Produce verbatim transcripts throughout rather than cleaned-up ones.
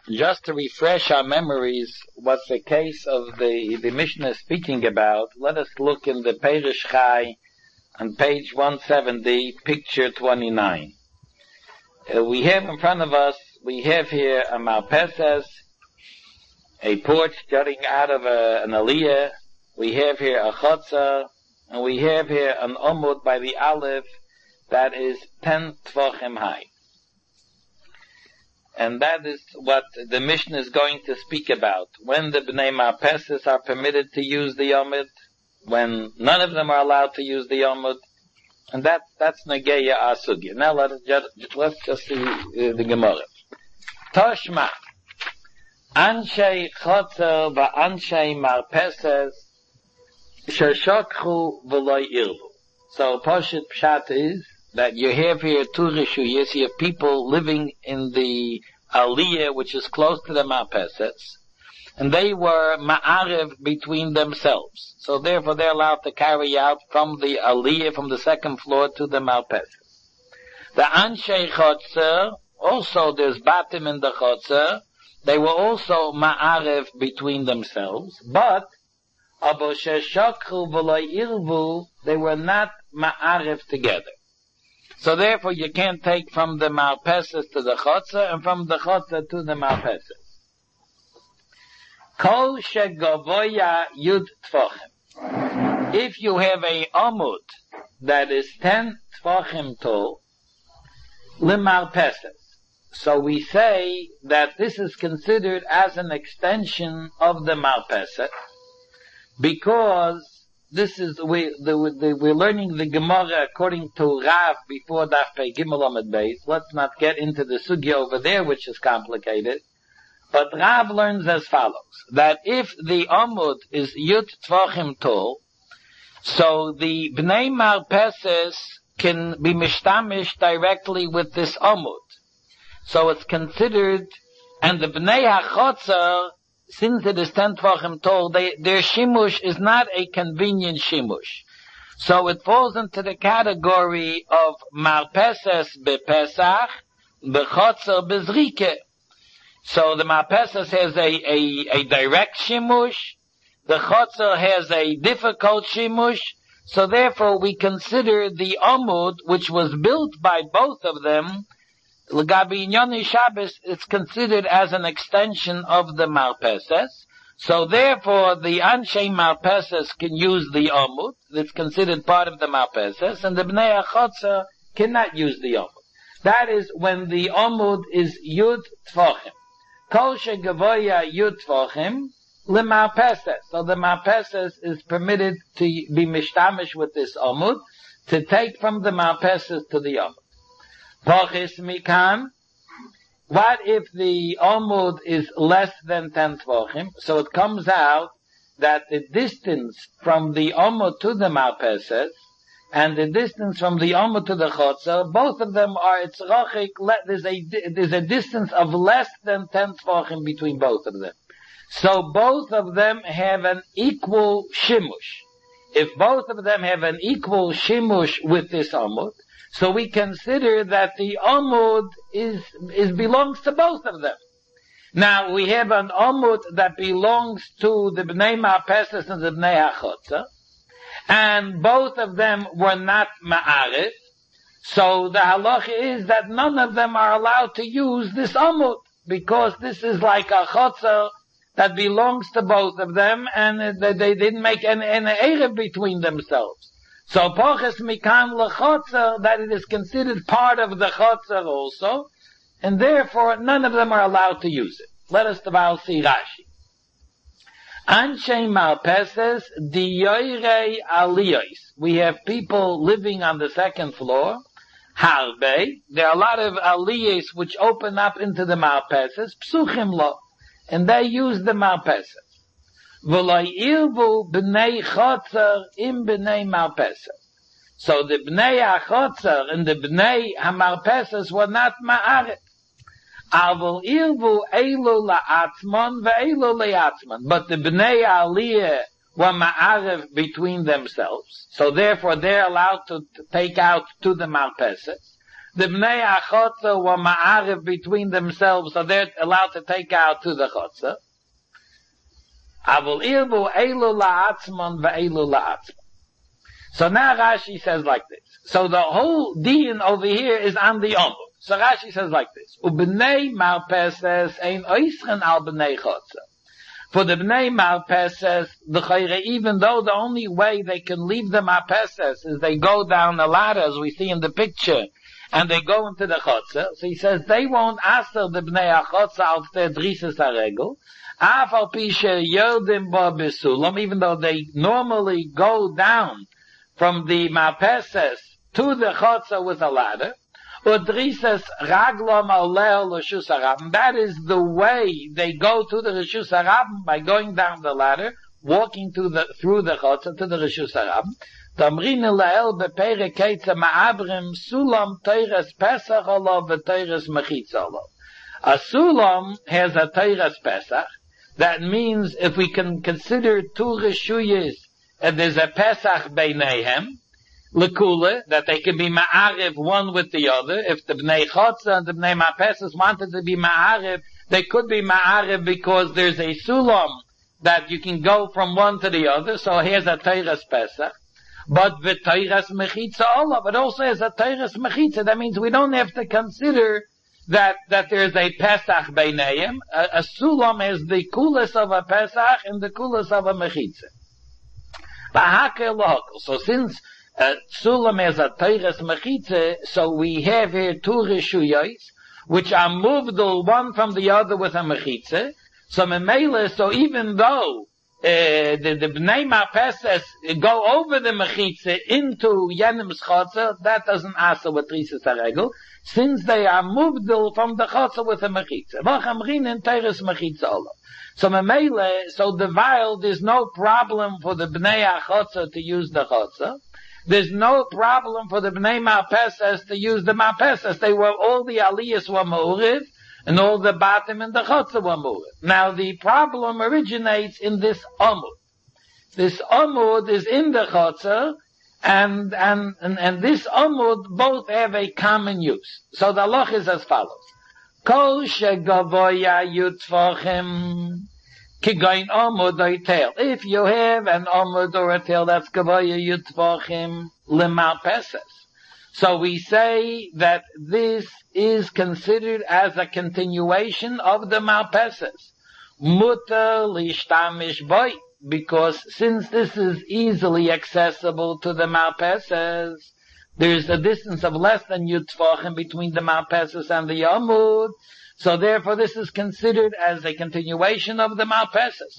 Just to refresh our memories, what's the case of the, the Mishnah speaking about, let us look in the Perish Chai on page one seventy, picture twenty-nine. Uh, we have in front of us, we have here a Marpeses, a porch jutting out of a, an aliyah. We have here a chotzer, and we have here an omud by the aleph that is ten tvochim high. And that is what the Mishnah is going to speak about. When the Bnei Marpeses are permitted to use the omud, when none of them are allowed to use the omud, and that that's Nageya Asugya. Now let us just, let's just see uh, the Gemara. Toshma, Anshei Chotzer va'Anshei Marpeses sheshokchu v'loy irvu. So Poshet Pshat is that you have here two reshuyas, you have people living in the aliyah, which is close to the Marpeses, and they were ma'arev between themselves. So therefore they're allowed to carry out from the aliyah, from the second floor to the Marpeses. The Anshei Chotzer, also there's batim in the Chotzer, they were also ma'arev between themselves, but abo sheshokchu v'lo irvu, they were not ma'arev together. So therefore you can't take from the Marpeses to the Chotzer and from the Chotzer to the Marpeses. Kol shegavoya yud tvochim. If you have a omud that is ten tvochim tall, limarpeses. So we say that this is considered as an extension of the Marpeses, because this is, we, the, the, we're learning the Gemara according to Rav before Daf Pei Gimel Amud Beis. Let's not get into the sugya over there, which is complicated. But Rav learns as follows, that if the Amud is Yud Tvochim tall, so the Bnei Marpeses can be mishtamish directly with this Amud. So it's considered, and the Bnei HaChotzer, since it is ten tvachim tall, they, their shimush is not a convenient shimush. So it falls into the category of Marpeses bePesach, beChotzer bezrike. So the Marpeses has a, a, a direct shimush, the Chotzer has a difficult shimush, so therefore we consider the Amud, which was built by both of them, L'gabi Inyoni Shabbos, it's considered as an extension of the Marpeses. So therefore, the Anshei Marpeses can use the Amud. It's considered part of the Marpeses. And the Bnei HaChotzer cannot use the Amud. That is when the Amud is Yud Tvochim. Kol shegavoya Yud Tvochim leMarpeses. So the Marpeses is permitted to be mishtamish with this Amud, to take from the Marpeses to the Amud. Pochis mikan. What if the Amud is less than ten tvochim? So it comes out that the distance from the Amud to the Marpeses and the distance from the Amud to the Chotzer, both of them are, it's rochik, there's a, there's a distance of less than ten tvochim between both of them. So both of them have an equal shimush. If both of them have an equal shimush with this Amud, so we consider that the Amud is, is belongs to both of them. Now, we have an Amud that belongs to the Bnei Marpeses and the Bnei HaChotzer, and both of them were not Ma'arif, so the halacha is that none of them are allowed to use this Amud, because this is like a Chotzer that belongs to both of them, and they, they didn't make an, an Erev between themselves. So Poches Mikan L'Chotzer, that it is considered part of the Chotzer also, and therefore none of them are allowed to use it. Let us now see Rashi. Anshei Marpeses diyoirei aliyos. We have people living on the second floor. Harbe. There are a lot of aliyos which open up into the Marpeses. Psuchim lo. And they use the Marpeses. V'lo irvu b'nei Chotzer im b'nei Marpeses. So the b'nei HaChotzer and the b'nei HaMarpeses were not ma'aret. Avol irvu elu la'atzmon ve'elu le'atzmon. But the b'nei Aliyah were ma'arev between themselves. So therefore they're allowed to take out to the Marpeses. the Bnei HaChotza were ma'ariv between themselves, so they're allowed to take out to the Chotza. Avol irbu eilu la'atzman ve'eilu la'atzman. So now Rashi says like this. So the whole din over here is on the Omud. So Rashi says like this. U'bnei marpeses ein oisren al bnei Chotza. For the Bnei Marpeses, the Chayre, even though the only way they can leave the Marpeses is they go down the ladder, as we see in the picture, and they go into the Chotzer. So he says they won't aser the Bnei HaChotzer auf der Drises HaRegel, af al pi she'yodim bo besulam, even though they normally go down from the Marpeses to the Chotzer with a ladder, Udrises raglom alel l'shus harabim. That is the way they go to the Rishus Harabim, by going down the ladder, walking to the, through the Chotzer to the Rishus Harabim. Tamrin la'el beperek ketza ma'abrim sulam teires pesach olav v'teires mechitza olav. A sulam has a teires pesach. That means if we can consider two rishuyas, and there's a pesach beinehem, Lekula, that they can be ma'ariv one with the other. If the Bnei Chotza and the Bnei Marpeses wanted to be ma'ariv, they could be ma'ariv because there's a sulam that you can go from one to the other. So here's a Teiras Pesach. But the Teiras Mechitza Allah, but also has a Teiras Mechitza. That means we don't have to consider that, that there's a Pesach Beineim. A, a sulam is the kulas of a Pesach and the kulas of a Mechitza. So since Uh, Sulam is a Teires Mechitze, so we have here two Rishuyos, which are moved one from the other with a Mechitze. So Memele, so even though uh, the, the Bnei Marpeses go over the Mechitze into Yenim's Chotzer, that doesn't answer with Rises HaRegel, since they are moved from the Chotzer with a Mechitze. V'chamrin in Teires Mechitze Allah. So Memele, so the while there's no problem for the Bnei HaChotzer to use the Chotzer, there's no problem for the Bnei Marpeses to use the Marpeses. They were, all the Aliyahs were Ma'uriv, and all the Batim and the Chotzer were Ma'uriv. Now the problem originates in this Amud. This Amud is in the Chotzer, and, and, and, and this Amud both have a common use. So the halach is as follows. Kol shegavoya yutfochem kigain amud or tail. If you have an amud or a tail, that's gavoya yutfachim lemarpeses. So we say that this is considered as a continuation of the marpeses. Mutter lishtamish boy, because since this is easily accessible to the marpeses, there's a distance of less than yutfachim between the marpeses and the amud. So therefore this is considered as a continuation of the Marpeses.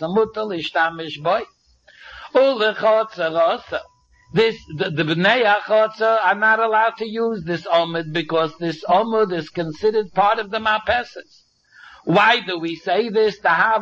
This, the, the Bnei HaChotzer are not allowed to use this Omid because this Omid is considered part of the Marpeses. Why do we say this? Because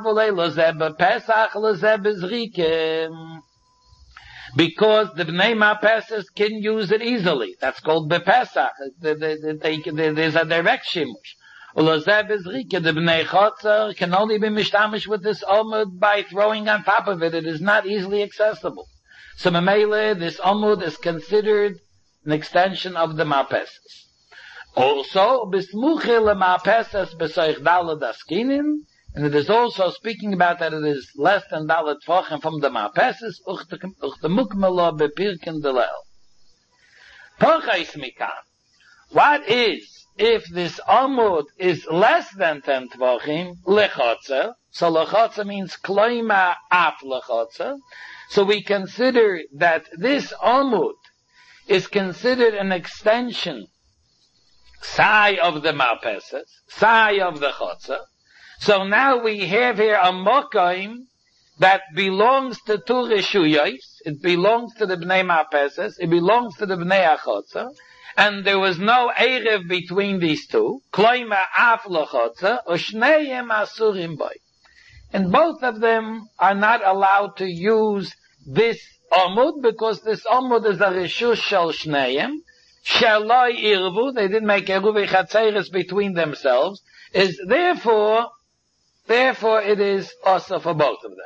the Bnei Marpeses can use it easily. That's called Bepesach. There's a direct shimush. The Bnei Chotzer can only be mishtamish with this Omud by throwing on top of it. It is not easily accessible. So Mamele, this Omud is considered an extension of the Marpeses. Also, Bismuche le Marpeses besoich dalad askinin, and it is also speaking about that it is less than dalad tfochem from the Marpeses, uch the mukmelo bepirken delel. Pochais mikan. What is if this Amud is less than ten Tvachim, lechotzer, so lechotzer means kloima af lechotzer, so we consider that this Amud is considered an extension, sai of the Marpeses, sai of the Chotzer. So now we have here a Mokaim that belongs to two Rishuyos, it belongs to the Bnei Marpeses, it belongs to the Bnei HaChotzer, and there was no Erev between these two. Kloima af lechotzer, u'shneim asurim boy. And both of them are not allowed to use this Amud, because this Amud is a Rishus shel shneim, shaloi irvu, they didn't make Eruv Chatzeres between themselves, is therefore, therefore it is also for both of them.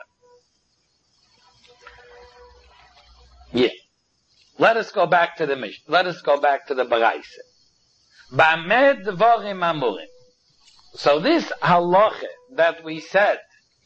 Yeah. Let us go back to the Mishnah. Let us go back to the Baraisa. Ba'med dvorim amurim. So this halacha that we said,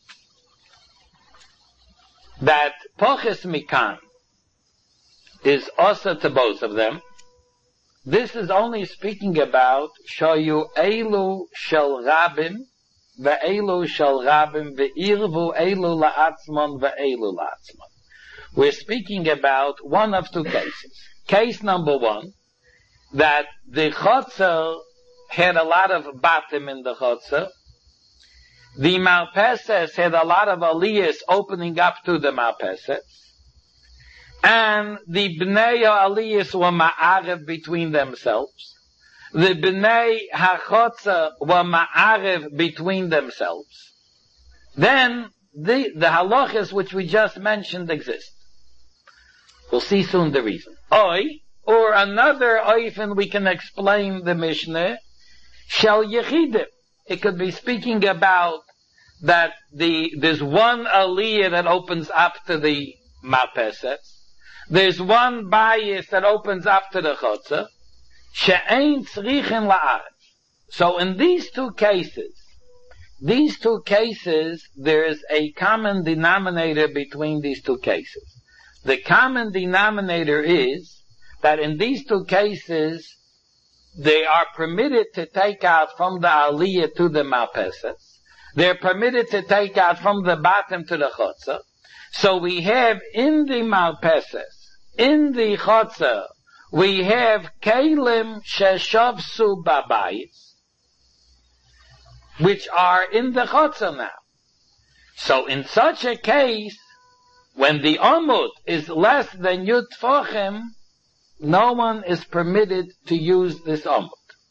that poches mikan is also to both of them, this is only speaking about shoyu elu shel rabim ve'elu shel rabim ve'irvu elu la'atzmon ve'elu la'atzmon. We're speaking about one of two cases. Case number one, that the chotzer had a lot of batim in the chotzer. The marpeses had a lot of aliyahs opening up to the marpeses. And the bnei aliyahs were ma'arev between themselves. The bnei hachotzer were ma'arev between themselves. Then the, the halachas which we just mentioned exist. We'll see soon the reason. Oi, or another oifen we can explain the Mishnah, shel yechidim. It could be speaking about that the, there's one aliyah that opens up to the marpeses. There's one bias that opens up to the chotzer. She'ein tzrichin la'aretz. So in these two cases, these two cases, there is a common denominator between these two cases. The common denominator is that in these two cases, they are permitted to take out from the aliyah to the marpeses. They're permitted to take out from the bottom to the chotzer. So we have in the marpeses, in the chotzer, we have kelim sheshavsu babayis, which are in the chotzer now. So in such a case, when the amud is less than yud tfachim, no one is permitted to use this amud.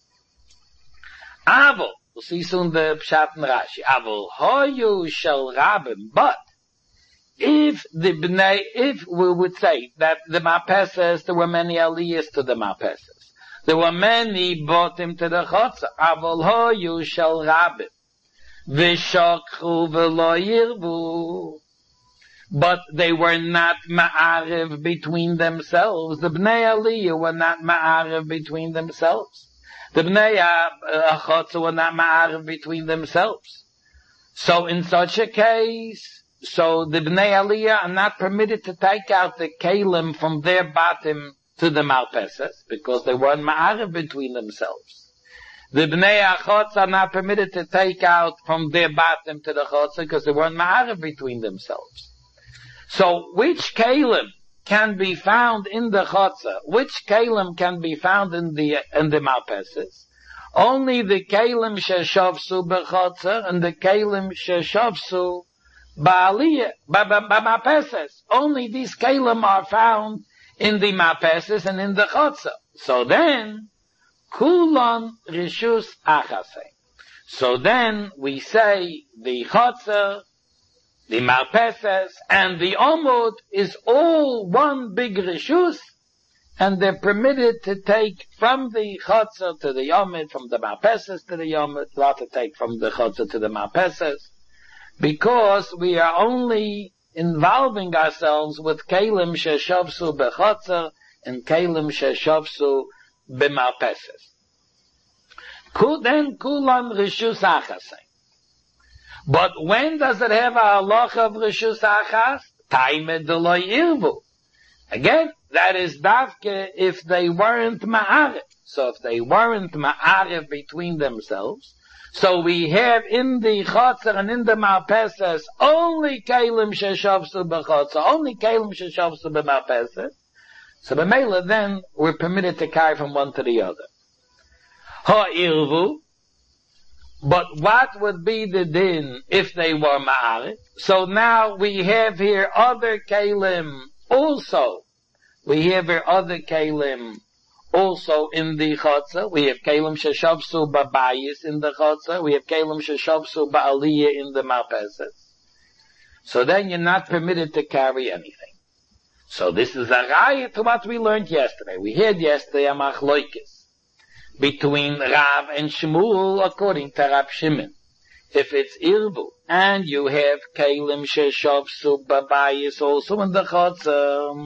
Avol, we'll see soon the Pshat and Rashi. Avol hoyu shel rabim, but if the bnei, if we would say that the marpeses, there were many aliyahs to the marpeses, there were many botim to the chotzer. Avol hoyu shel rabim, v'shokchu v'lo yirvu. But they were not ma'arev between themselves. The bnei aliyah were not ma'arev between themselves. The bnei achotza were not ma'arev between themselves. So in such a case, so the bnei aliyah are not permitted to take out the kelim from their bottom to the marpeses, because they weren't ma'arev between themselves. The bnei achotza are not permitted to take out from their bottom to the chotza, because they weren't ma'arev between themselves. So, which kalim can be found in the chotzer? Which kalim can be found in the in the marpeses? Only the kalim sheshavsu b'chotzer and the kalim sheshavsu ba'aliyah, b'marpeses. Only these kalim are found in the marpeses and in the chotzer. So then, kulon rishus achasei. So then we say the chotzer, the marpeses, and the amud is all one big reshus, and they're permitted to take from the chotzer to the amud, from the marpeses to the amud, not to take from the chotzer to the marpeses, because we are only involving ourselves with kelim sheshavsu bechotzer and kelim sheshavsu b'marpeses. Then kulam reshus achasei. But when does it have a halacha of reshus achas? Taime deloy irvu. Again, that is davke if they weren't ma'arev. So if they weren't ma'arev between themselves, so we have in the chotzer and in the marpeses only kelim sheshavsu b'chotzer, only kelim sheshavsu b'marpeses. So b'meila then we're permitted to carry from one to the other. Ha irvu. But what would be the din if they were ma'arev? So now we have here other kelim also. We have here other kelim also in the chotzer. We have kelim sheshavsu b'bayis in the chotzer. We have kelim sheshavsu ba'aliyah in the marpeses. So then you're not permitted to carry anything. So this is a raya to what we learned yesterday. We had yesterday a machloikis between Rav and Shmuel according to Rav Shimon. If it's irvu, and you have kelim sheshavsu b'bayis also in the chotzer,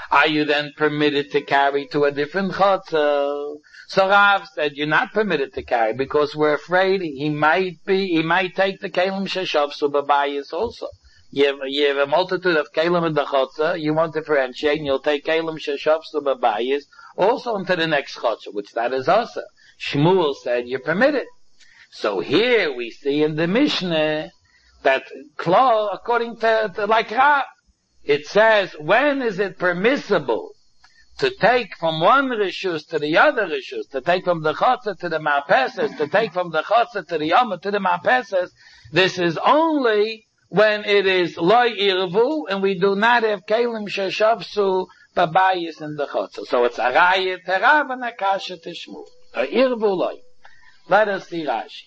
are you then permitted to carry to a different chotzer? So Rav said, you're not permitted to carry, because we're afraid he might be, he might take the kelim sheshavsu b'bayis also. You have, you have a multitude of kelim in the chotzer, you want to differentiate, and you'll take kelim sheshavsu b'bayis also into the next chotzer, which that is also. Shmuel said, you're permitted. So here we see in the Mishnah that Klal, according to, to like Rav, it says, when is it permissible to take from one rishus to the other rishus, to take from the chotzer to the marpeses, to take from the chotzer to the yama to the marpeses? This is only when it is loy irvu, and we do not have kelim sheshavsu babayis in the chotzer. So it's a raya to Rav and a kasha to Shmuel. A irvu loy. Let us see Rashi.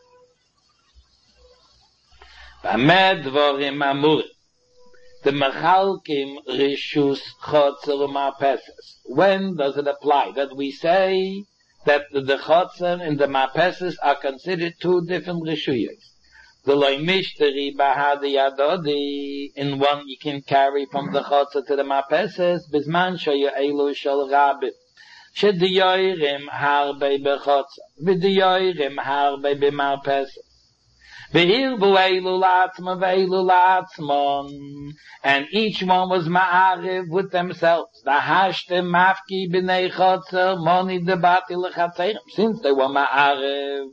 B'amed dvorim amurim. The Mechalkim Rishus Chotzer Marpeses. When does it apply? That we say that the, the Chotzer and the Marpeses are considered two different Rishuyos. The Loimishteri Bahadi Yadodi, in one you can carry from the Chotzer to the Marpeses, Bizman Shoya Elu Shal Rabim. Shediyoirim Harbe Bechotzer. Vidiyoirim Harbe B'Marpeses. And each one was ma'ariv with themselves. Since they were ma'ariv.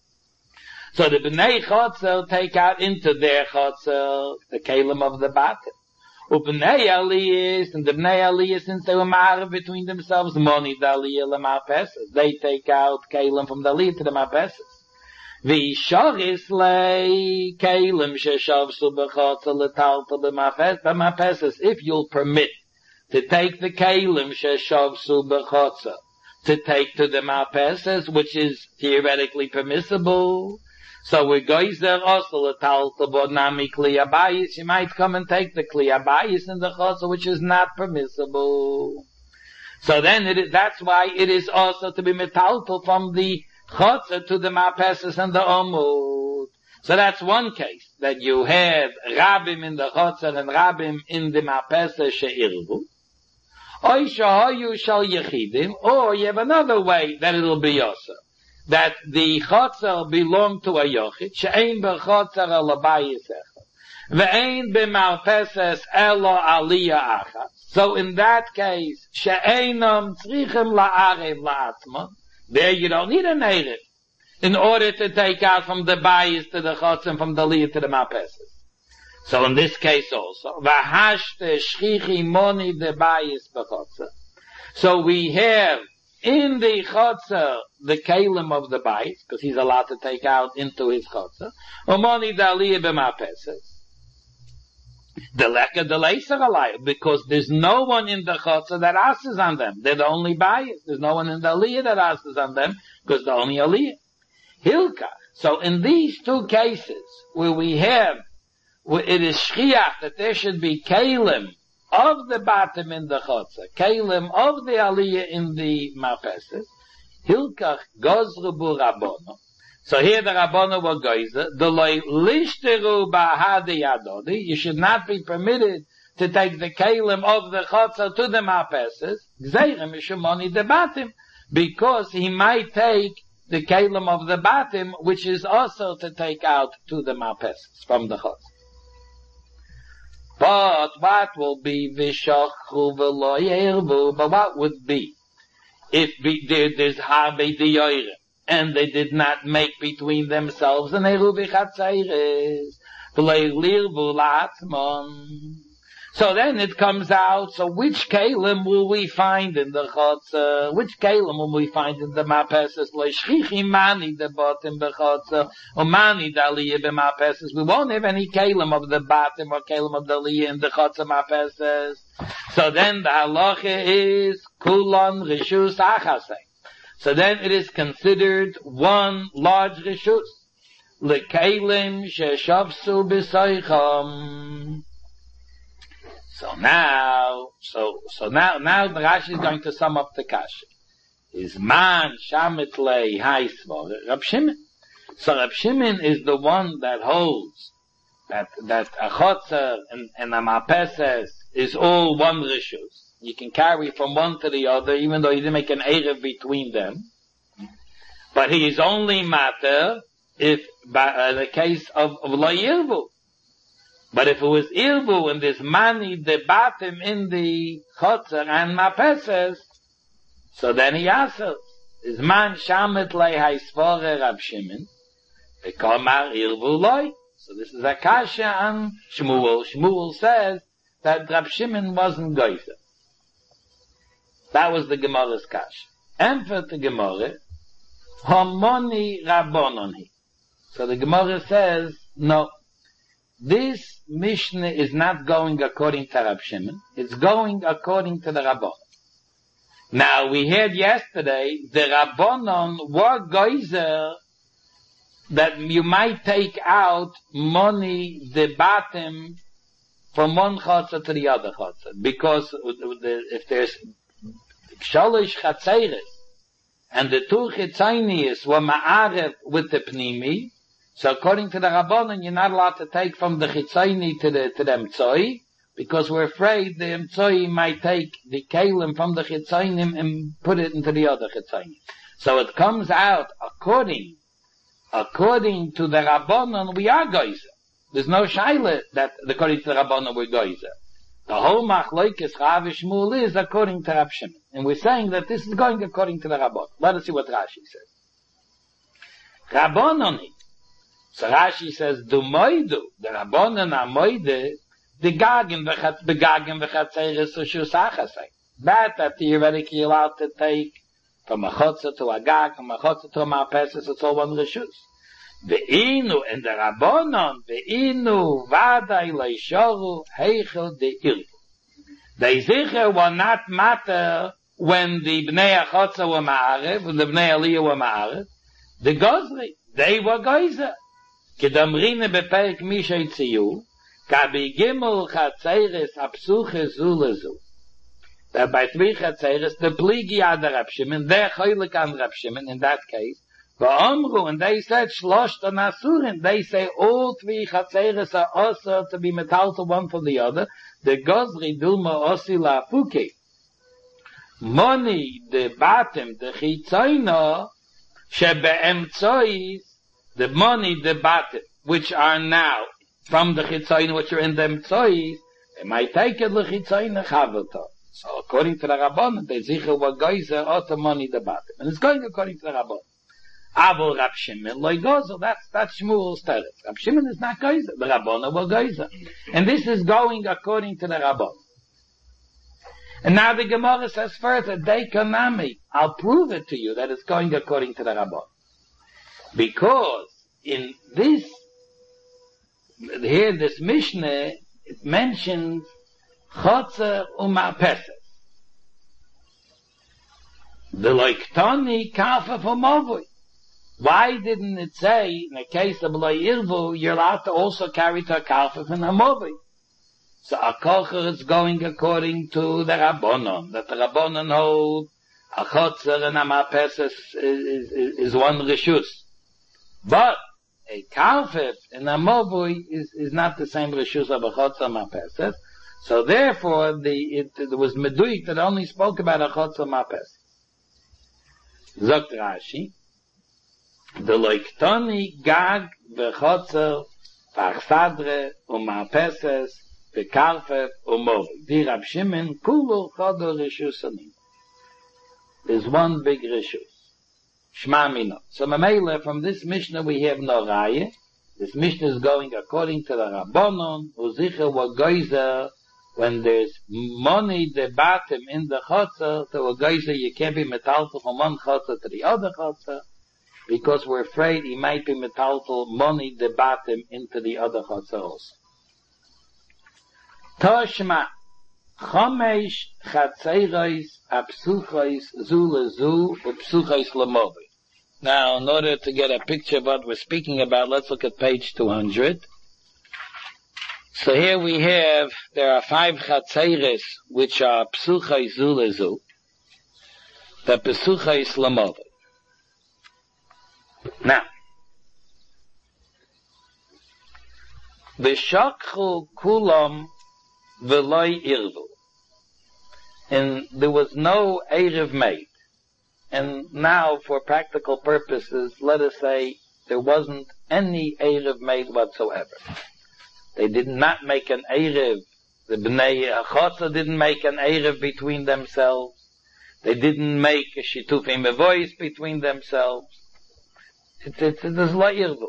So the b'nei chotzer take out into their chotzer the kelim of the batim. Ub'nei aliyas, and the b'nei aliyas, since they were ma'ariv between themselves, moni d'aliyah l'ma'peses. They take out kelim from the aliyah to the ma'peses. V'isharis lei kelim sheshavsu b'chotzer l'talta b'ma'peses. If you'll permit to take the kelim sheshavsu b'chotzer to take to the ma'peses, which is theoretically permissible, so we're goizer also l'talta b'nami kli abayis. You might come and take the kli abayis in the chotzer, which is not permissible. So then it is, that's why it is also to be metaltal from the chotzer to the marpeses and the omud. So that's one case, that you have rabim in the chotzer and rabim in the marpeses she'irvu. Or shahayu shal yechidim, or you have another way that it'll be also. That the chotzer belong to a yochid, she'ein b'chotzer ela bayis echad, ve'ein b'marpeses ela aliyah achad. So in that case, she'einam tzrichem la'arev la'atma. There you don't need a native in order to take out from the bayis to the chotzer and from the liyah to the marpeses. So in this case also, v'hashte shchichi moni de bayis b'chotzer. So we have in the chotzer the kelim of the bayis, because he's allowed to take out into his chotzer, or moni de liyah b'marpeses. The leka the leiser aliyah, because there's no one in the chotzer that asks on them. They're the only bayis. There's no one in the aliyah that asks on them, because the only aliyah. Hilkach. So in these two cases, where we have, where it is shchiach that there should be kelim of the batim in the chotzer, kelim of the aliyah in the marpeses, hilkach gozru bu rabbono. So here the Rabbanu were geyser, the loy lishteru ba'hadi yadodi, you should not be permitted to take the kelim of the chotzer to the marpeses, gzeirem mishumoni de batim, because he might take the kelim of the batim, which is also to take out to the marpeses from the chotzer. But what will be v'shachru v'lo yervu? But what would be if be, there, there's harbe diyoyre, and they did not make between themselves an eruv chatzayres, v'lo lirvu la'atzmon. So then it comes out, so which kelim will we find in the chotzer? Which kelim will we find in the marpeses? Lo shchichi mani de batim bechotzer, or mani d'aliyah b'marpeses. We won't have any kelim of the batim or kelim of the aliyah in the chotzer marpeses. So then the halacha is kulon rishus achasei. So then it is considered one large rishus. Lekelim sheshavsu b'soicham. So now, so, so now, now the Rashi is going to sum up the kasha. Is man shamitlei haisvor Rab Shimon. So Rab Shimon is the one that holds that that a chotzer and, and a marpeses is all one rishus. You can carry from one to the other, even though you didn't make an erev between them. But he is only matter if, by uh, the case of, of lo yirvu. But if it was irvu and this mani debatim in the chotzer and marpeses, so then he asks, is man shamet lei haisvore Rab Shimon, bekomar irvu loi. So this is a kasha on Shmuel. Shmuel says that Rab Shimon wasn't geyser. That was the Gemara's kasha. And for the Gemara, homoni rabononi. So the Gemara says, no, this Mishnah is not going according to Rab Shimon. It's going according to the Rabbanon. Now, we heard yesterday, the Rabbanon were geyser that you might take out money, the bottom, from one chotzer to the other chotzer. Because if there's shalish chatzeres, and the two chitzonius were ma'arev with the pnimi, so according to the Rabbanon, you're not allowed to take from the chitzoni to the, to the emtzoi, because we're afraid the emtzoi might take the kalim from the chitzonim and put it into the other chitzonim. So it comes out according According to the Rabbanon, we are geyser. There's no shaila that according to the Rabbanon we're geyser. The whole machlokes Rav Shmuel is according to Rab Shimon. And we're saying that this is going according to the Rabbanon. Let us see what Rashi says. Rabbanon. So Rashi says, Du moidu, the Rabbanon are moide, the gagen v'chatzeres u'shusachasei. That are theoretically allowed to take from a chotzer to a gag, from a chotzer to a marpeses, it's all one reshus. Ve'inu, and the Rabbanon, ve'inu, vadai leishoru, heichel de irvu. They zicher will not matter when the bnei achotzer were ma'arev, when the bnei aliyah were ma'arev. The gozri, they were geyser. Kedamrine beperek mishay tziyu, kabi gimel chatzeres apsuche zu lezu. That by three chatzeres, the pligi ad Rab Shimon, they're choylik on Rab Shimon in that case. V'omru, and they said shlosh to nasurin. They say all three chatzeres are also to be metalto one for the other. The gozri dulma osi la fuke. Moni the batim the chitzoino shebeemtzois, the moni the batim which are now from the chitzoino which are in the emtzois, they might take it lechitzoino chavelto. So according to the Rabbanon, they zicher were geyser otomoni the batim, and it's going according to the Rabbanon. Avol Rab Shimon loy gozer. That's that's Shmuel's teretz. Rab Shimon is not geyser. The Rabbanon were geyser, and this is going according to the Rabbanon. And now the Gemara says further, Deikanami, I'll prove it to you that it's going according to the Rabbanon, because in this here this Mishnah it mentions chotzer u'marpeses. The loiktoni kafa for movui. Why didn't it say in the case of lo yirvu you're allowed to also carry to a kalfa from a movui? So a kocher is going according to the Rabbanon, that the Rabbanon hold a chotzer and a marpeses is, is, is one reshus. But a kalfa and a movui is, is not the same reshus of a chotzer and marpeses. So therefore, the it, it was meduik that only spoke about a chotzer mapes. Zogt Rashi, the loiktoni gag v'chotzer v'achsadre u'mapeses v'karfet u'movi. The Rab Shimon kulu chodo rishusanim. There's one big rishus. Shma mino. So Mamela, from this Mishnah we have no raya. This Mishnah is going according to the Rabbanon, u'zicher wa geyser. When there's money the bottom in the chotzer, to a geyser you can't be metaltal from one chotzer to the other chotzer, because we're afraid he might be metaltal money the bottom into the other chotzer also. Toshma chomesh chatzeros apsuchos zu lezu upsuchos lemovi. Now, in order to get a picture of what we're speaking about, let's look at page two hundred. So here we have, there are five chatzeres which are psuchai zu lezu, the psuchai slamovi. Now, V'shakchu kulam v'loi irvu. And there was no Erev made. And now, for practical purposes, let us say there wasn't any Erev made whatsoever. They did not make an Erev. The Bnei Chotzer didn't make an Erev between themselves. They didn't make a Shitufim a voice between themselves. It, it, it is la irvu.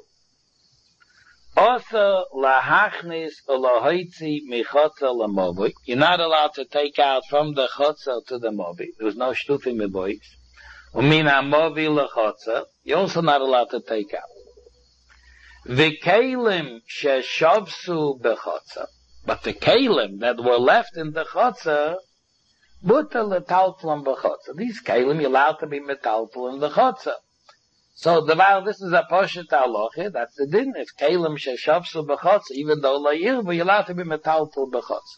Also, la hachnis o la hoitzi mi chotzer la movi. You're not allowed to take out from the chotzer to the movi. There was no Shitufim a voice. Umina movi la chotzer. You're also not allowed to take out. V'kelim sheshavsu bechotzer. But the kelim that were left in the chotzer, buta letalplam bechotzer. These kelim you're allowed to be metalpl in the chotzer. So the while this is a poshet halacha, that's the din. If kelim sheshavsu bechotzer, even though la yirvu, you're allowed to be metalpl bechotzer.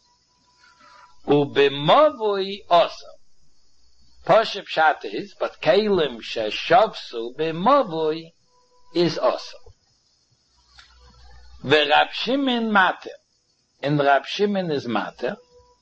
Ubimavui also. Poshet pshat is, but kelim sheshavsu bimavui is also. V'Rab Shimon mater. And Rab Shimon is mater.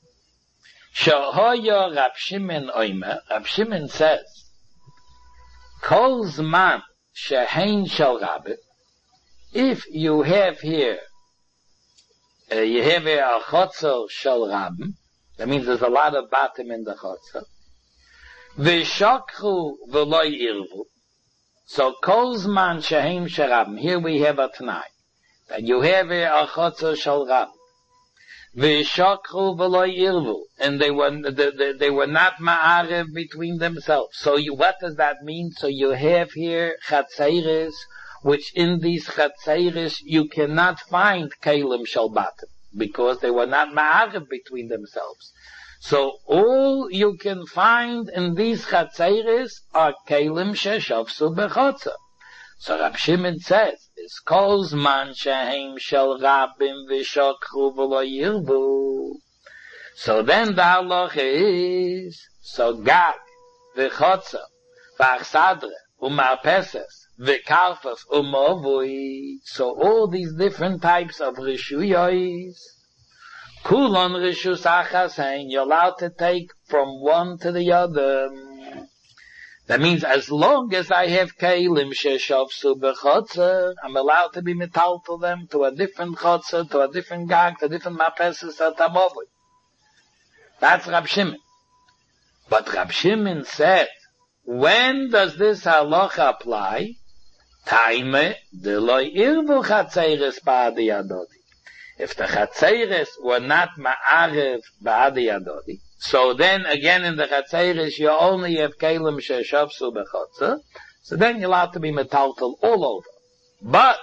Shohoya Rab Shimon oimer. Rab Shimon says, Kol zman shehein shel rabbi. If you have here, uh, you have here a chotzer shel rabbi, that means there's a lot of batim in the chotzer. V'shakchu v'loi irvu. So kol zman shehein shel rabbi. Here we have a t'nai. That you have here a chotzer shel rabbi. V'shakchu v'loi irvu, and they were they, they, they were not ma'arev between themselves. So you, what does that mean? So you have here chatzeiris, which in these chatzeiris you cannot find kelim shel batim, because they were not ma'arev between themselves. So all you can find in these chatzeiris are kelim sheshavsu bechotzer. So Rab Shimon says, "Is kol zman shehem shel rabim v'shakchu v'lo yirvu." So then the halacha is, so gag v'chotzer v'achsadre u'marpeses v'karfas u'movui. So all these different types of rishuyos, kulon rishus achasein, you're allowed to take from one to the other. That means as long as I have kelim sheshavsu bechotzer, I'm allowed to be metal to them, to a different chotzer, to a different gag, to different mapeses at amovui. That's Rab Shimon. But Rab Shimon said, when does this halacha apply? Taime de lo irvu chatzeiris ba'adi adodi. If the chatzeiris were not ma'arev ba'adi adodi, so then again in the chatzeiris you only have kelim sheshavsu bechotzer, so then you're allowed to be metaltal all over. But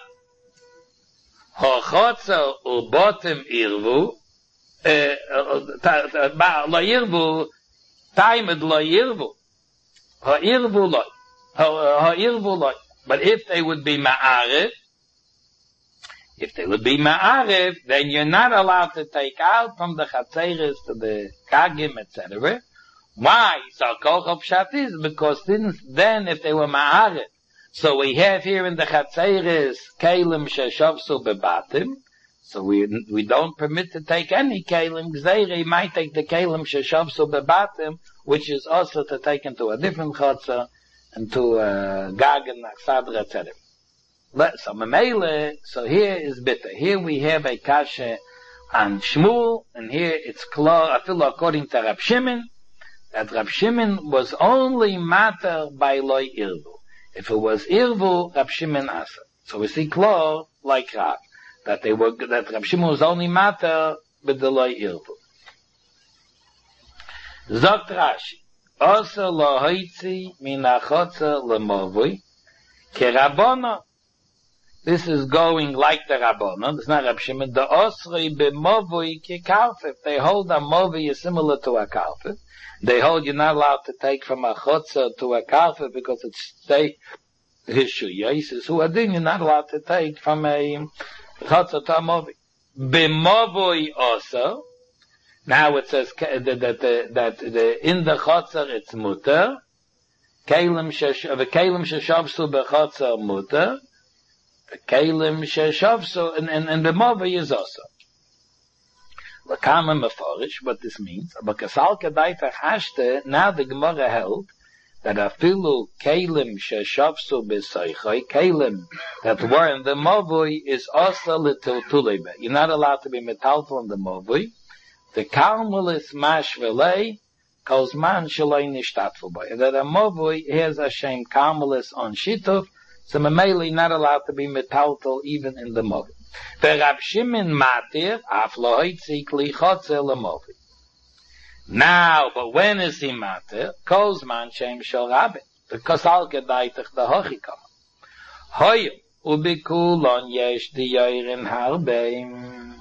hachotzer ubotim irvu, lo irvu, taimed lo irvu, ha'irvu lo, ha'irvu lo. But if they would be ma'arev, if they would be ma'arev, then you're not allowed to take out from the chatzeiris to the kagim, et cetera. Why? So kochel pshat is because then, then if they were ma'arev, so we have here in the chatzeiris kelim sheshavsu bebatim. So we we don't permit to take any kelim. Gzeira, you might take the kelim sheshavsu bebatim, which is also to take into a different chotzer, into a gag and achsadra, et cetera. So Mamele, so here is bitter. Here we have a kasha on Shmuel, and here it's clear, I feel according to Rab Shimon, that Rab Shimon was only matter by loy irvu. If it was irvu, Rab Shimon asa. So we see clear like Rab, that they were, that Rab Shimon was only matter with the loy irvu. Zogt Rashi, Osa lo hoitzi min achotza lemovui, ke Rabbona. This is going like the Rabbanon. It's not Rab Shimon. The osrei b'movui ki karfif. They hold a movi is similar to a karfif. They hold you're not allowed to take from a chotzer to a karfif because it's stay rishuya. He says, who adin, you're not allowed to take from a chotzer to a movi. B'movui also. Now it says that that that the in the chotzer it's muter. Kelim shesh, the kelim sheshavsu b'chotzer muter. The Kalim Sheshavso, and, and, and the Movi is also. Lakama Meforish, what this means, but Kasalka Daitach Hashte, now the Gemara held, that afilu Kalim Sheshavso Besoichoi, Kalim that were in the Movi is also little tulebe. You're not allowed to be metaltal in the Movi. The Karmelis Mashvelei, calls man Shaloi Nishtatfu Boy. That a Movi has a shame Karmelis on Shituf, so Mameli not allowed to be metaltal even in the Movi. Now, but when is he matir? Kos man shem shel rabin. Because al gedaitach the hochikam. Hoyu ubikulon yesh diyorin harbeim.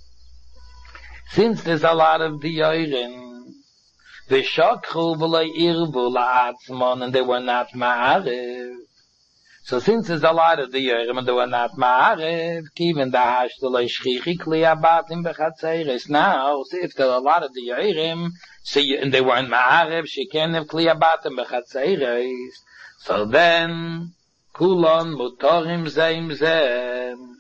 Since there's a lot of diyorin, v'shokchu v'loi irvu la'atzmon, and they were not ma'arev. So since there's a lot of the Yerim and they were not Ma'arev, even the Hashtalei Shchichi Kliyabatim Bechatzeres. Now, so if there are a lot of the Yerim, so you, and they weren't Ma'arev, she can't have Kliyabatim Bechatzeres. So then, Kulon Mutorim Zeim Zem.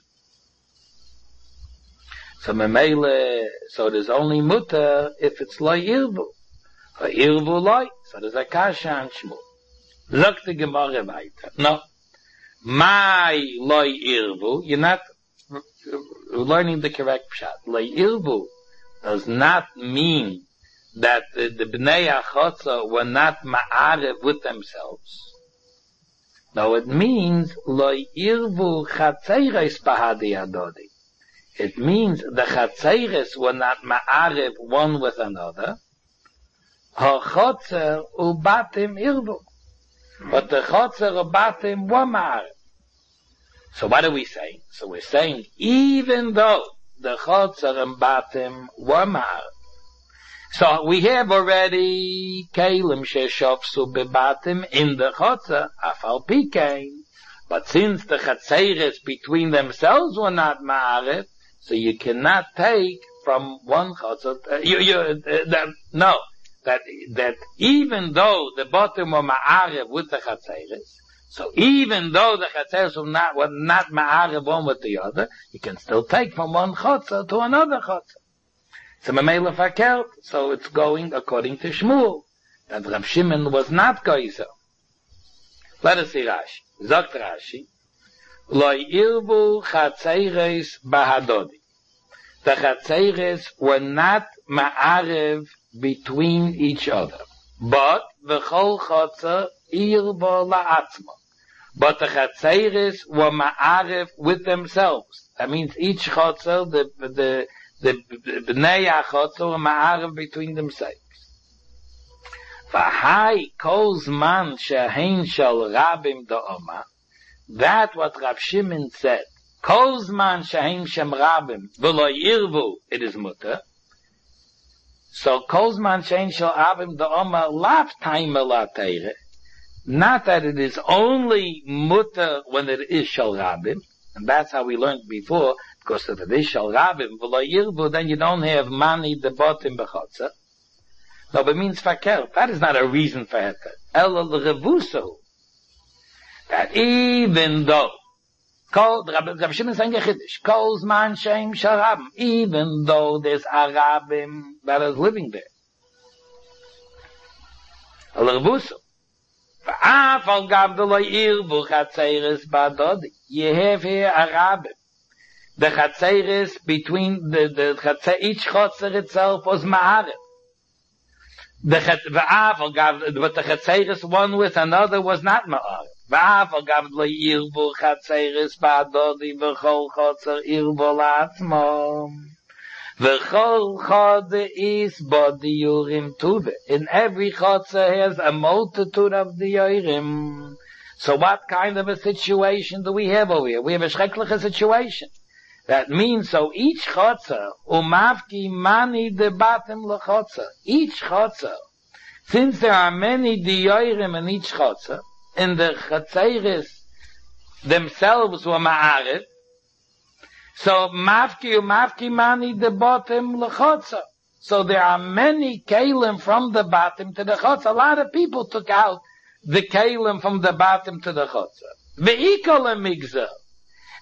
So Memele, so there's only Mutter if it's Loi Irvu. Or Irvu Loi. So there's a Kasha and Shmuel. Look the Gemara weiter. No. My loy irvu, you're not learning the correct pshat. Loy irvu does not mean that the, the bnei achotza were not ma'arev with themselves. No, it means loy irvu chatzeres bahadi adodi. It means the chatzeres were not ma'arev one with another. Hachotzer ubatim irvu. But the chotzer ubatim were ma'arev. So what are we saying? So we're saying even though the chotzer and batim were ma'arev. So we have already kelim sheshofsu bebatim in the chotzer afal pikein. But since the chatzeres between themselves were not ma'arev, so you cannot take from one chotzer. Uh, you, you, uh, that, no. That, that even though the bottom were ma'arev with the chatzeres, so even though the chatzeres were not, were not ma'arev one with the other, you can still take from one chotzer to another chotzer. So Mamela Fakert, so it's going according to Shmuel, that Rav Shimon was not Goizer. Let us see Rashi. Zogt Rashi, Loi irvu chatzeres bahadodi. The chatzeres were not ma'arev between each other. But the chol chotzer irbo la'atzmo. But the chatzeres were ma'arev with themselves. That means each chotzer, the the the bnei chotzer were ma'arev between themselves. V'hai kol zman shehein shel rabim da'oma. That what Rav Shimon said. Kol zman shehein shem rabim v'lo yirvu, it is mutter. So Kozman Shein Shel Abim the Oma Lav Taima La Teire. Not that it is only mutter when it is Shel Rabim, and that's how we learned before, because if it is Shel Rabim, V'lo Yirvu, then you don't have Mani Debotim Bechotzer. No, but it means Faker. That is not a reason for Heter. Ela L'Revuso. That even though Kol, Rabbi Shimon saying a Chiddush, Kol Zman Sheim Shel Rabim, even though there's Arabim that is living there. A L'Revuso. V'af al gav de lo yirvu chatzeres ba'adodi. You have here Arabim. The chatzeres between the, the chatzer, each chatzer itself was ma'arev. The v'af al gav, but the chatzeres one with another was not ma'arev. V'af al gav lo yirvu chatzeres ba'adodi v'chol chatzer irvu la'atzmo. V'chol chode is body yurim tuve. In every chotzer has a multitude of the yurim. So what kind of a situation do we have over here? We have a schreckliche situation. That means so each chotzer, umavki mani debatim lechotzer. Each chotzer, since there are many diyurim in each chotzer, and the chatzeres themselves were ma'arev, so mafki umafki mani the bottom lechotza. So there are many kalim from the bottom to the chotza. A lot of people took out the kalim from the bottom to the chotza. Ve'ikol migzah.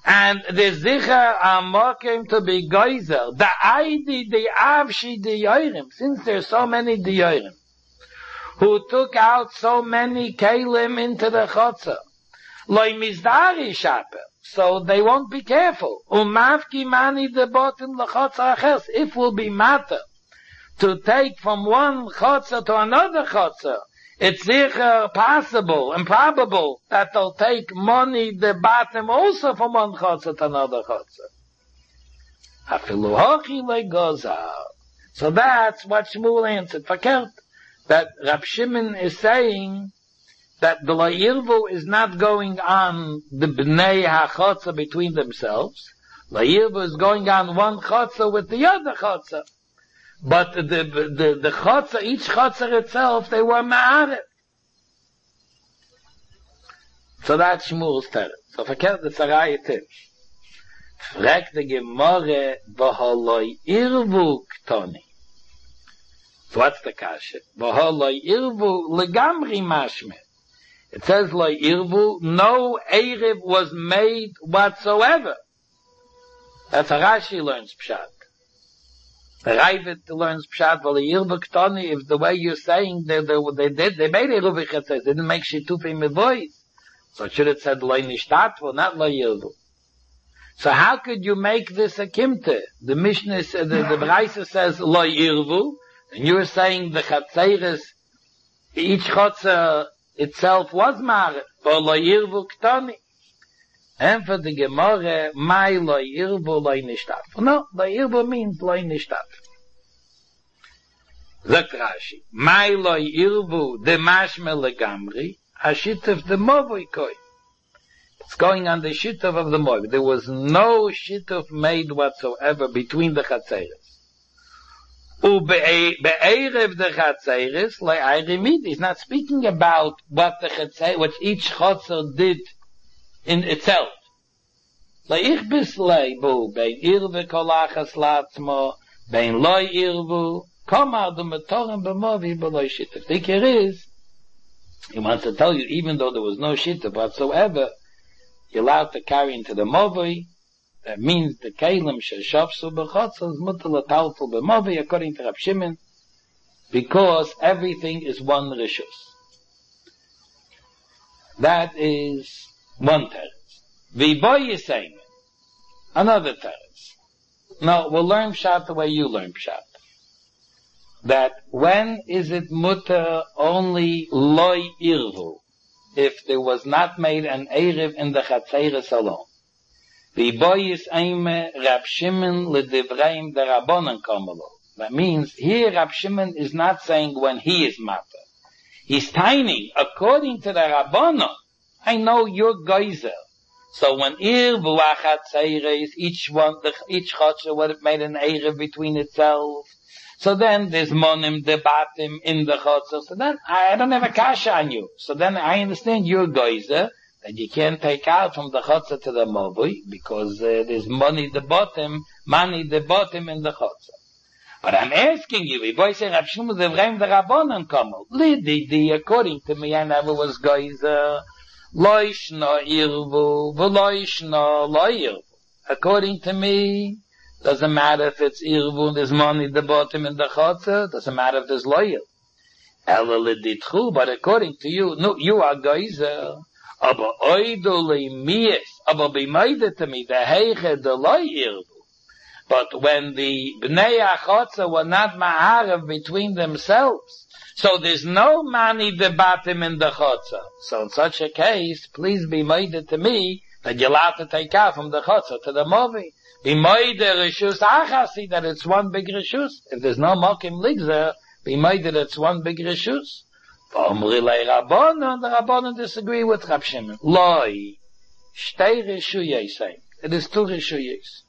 And the zicher amokim to be geyser. The Aidi, the Avshi, the Yorim, since there's so many the Yorim, who took out so many kelim into the chotzer, loy mizdari shaper, so they won't be careful. Umavki mani the bottom lechotzer achers, if will be matter to take from one chotzer to another chotzer, it's sicher possible and probable that they'll take money the bottom also from one chotzer to another chotzer. Afilu hochi legozar. So that's what Shmuel answered. Verkehrt. That Rab Shimon is saying that the La'irvu is not going on the Bnei HaChotzer between themselves. La'irvu is going on one Chotzer with the other Chotzer. But the, the, the Chotzer, each Chotzer itself, they were Ma'arif. So that's Shmuel's Teretz. So verkehrt the Tzarayit Tish. Fragt the Gemorre, V'holoi Irvu Ktoni. So what's the kasha? V'holoi Irvu Legamri Mashme. It says Loi Irvu, no Erev was made whatsoever. That's how Rashi learns Pshat. The Ravid learns Pshat, V'holoi Irvu Ktoni, if the way you're saying they, they, they did, they made Erev Chatzos, they didn't make Shitufim Mevois. So it should have said Loi Nishtatvo, not Loi Irvu. So how could you make this a kimte? The Mishnah, the, the Braisa says Loi Irvu, and you're saying the Chatzeres, each Chotzer itself was Ma'arif, for Loi Irvu Ktoni. And for the Gemara, my Loi Irvu Loi Nishtatvo. No, Loi Irvu means Loi Nishtatvo. Zakt Rashi, my Loi Irvu de Mashme Legamri, Hashitav de Movoi Koi. It's going on the shitov of the Moav. There was no shitov made whatsoever between the Chatzeres. U'be'erev the Chatzeres, le'ayrimid, he's not speaking about what the Chatzeres, what each Chotzer did in itself. Le'ich bis leibu, bein irve kolachas latzmo, bein loy irvu, komar du metorim b'movi b'loy shitov. The here is, he wants to tell you, even though there was no shitov whatsoever, you're allowed to carry into the Movoi. That means the Kalim Sheshopsu B'chotzer is Mutal Talful B'Movoi, according to Rab Shimon, because everything is one Rishus. That is one teretz. V'boy Yisayim, another teretz. No, we'll learn Pshat the way you learn Pshat. That when is it mutter only loy irvu? If there was not made an Erev in the Chatzeres alone. V'boyis eime Rab Shimon l'divreim the Rabbanan komelo. That means here Rab Shimon is not saying when he is matter. He's timing according to the Rabbanan. I know you're geyser. So when ir v'achatzeres, each one, the, each chotzer would have made an Erev between itself. So then there's monim debatim in the chotzer. So then I don't have a kasha on you. So then I understand you're geyser that you can't take out from the chotzer to the movui because uh, there's money the bottom, money the bottom in the chotzer. But I'm asking you, if I say Rav Shmuel the Vrem the Rabbanan komel, lididi, according to me, I never was geyser. Loishna irvu, v'loishna lo irvu. According to me, doesn't matter if it's irvu, there's money at the bottom in the chotzer, doesn't matter if there's loyal. Ela liditchu, but according to you, no, you are geyser. Aber oidu le'mies, aber b'meide to me, the heiche de lo irvu. But when the bnei achotzer were not ma'arav between themselves, so there's no money debatim in the chotzer. So in such a case, please be made to me that you're allowed to take out from the chotzer to the movi. Be made rishus achasi, that it's one big rishus. If there's no mokim ligzer, be made that it's one big rishus. V'omri lei Rabbanan, the Rabbanan disagree with Rab Shimon. Loi, shtei rishuyei say. It is two rishuyes.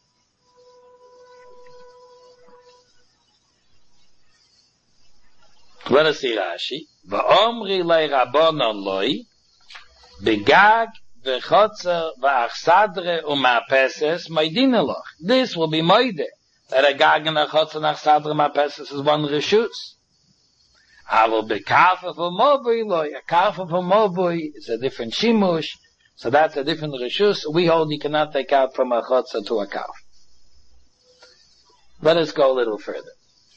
Let us see Rashi. V'omri lei Rabbanan loi, begag v'chotzer v'achsadre u'ma'peses moidinelach. This will be moide. That a gag and a chotzer v'achsadre u'ma'peses is one rishus. Aval bekarfa for movoi loi. A karfa for movoi is a different shimush. So that's a different reshus. We hold you cannot take out from a chotzer to a cow. Let us go a little further.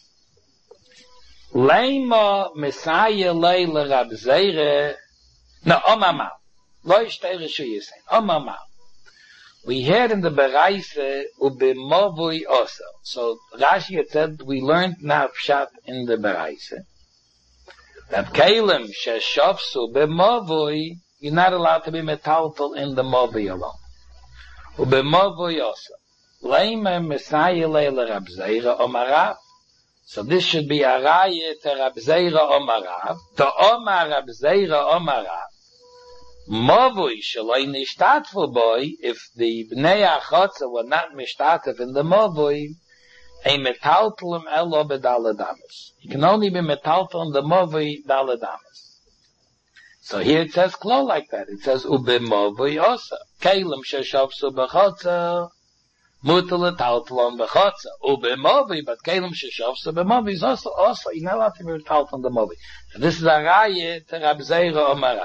Leima Messiah Leila Rab Zeire. No, Omama. Lo ishtei reshu yisayim. Omama. We heard in the Bereise ubemovui also. So Rashi had said we learned now pshat in the Bereise that kelim sheshofsu bemovui, you're not allowed to be metaltal in the movi alone. Ubemovui also. Leima Messiah Leila Rab Zeire Omarav. So this should be a raya to Rab Zeira Omarav. To Omar Rab Zeira Omarav. Movui shaloi nishtatfu boy, if the Bnei HaChotzer were not mishtatev in the Movui, a metaltalum elo bedaladamis. You can only be metaltal in the Movui daladamis. So here it says klo like that. It says ube Movui osa. Kelim sheshavsu b'chotzer. Mutal taltalon b'chotzer. Ube Movui, but kelim sheshavsu b'Movui is also, also, you're not allowed to be metaltal in the Movui. So this is a raya to Rab Zeira Omarav.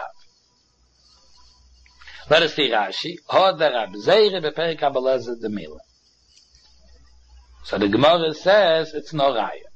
Let us see Rashi. Hod der Rab Zeire beperik Abelazar de Mila. So the Gemara says it's no raya.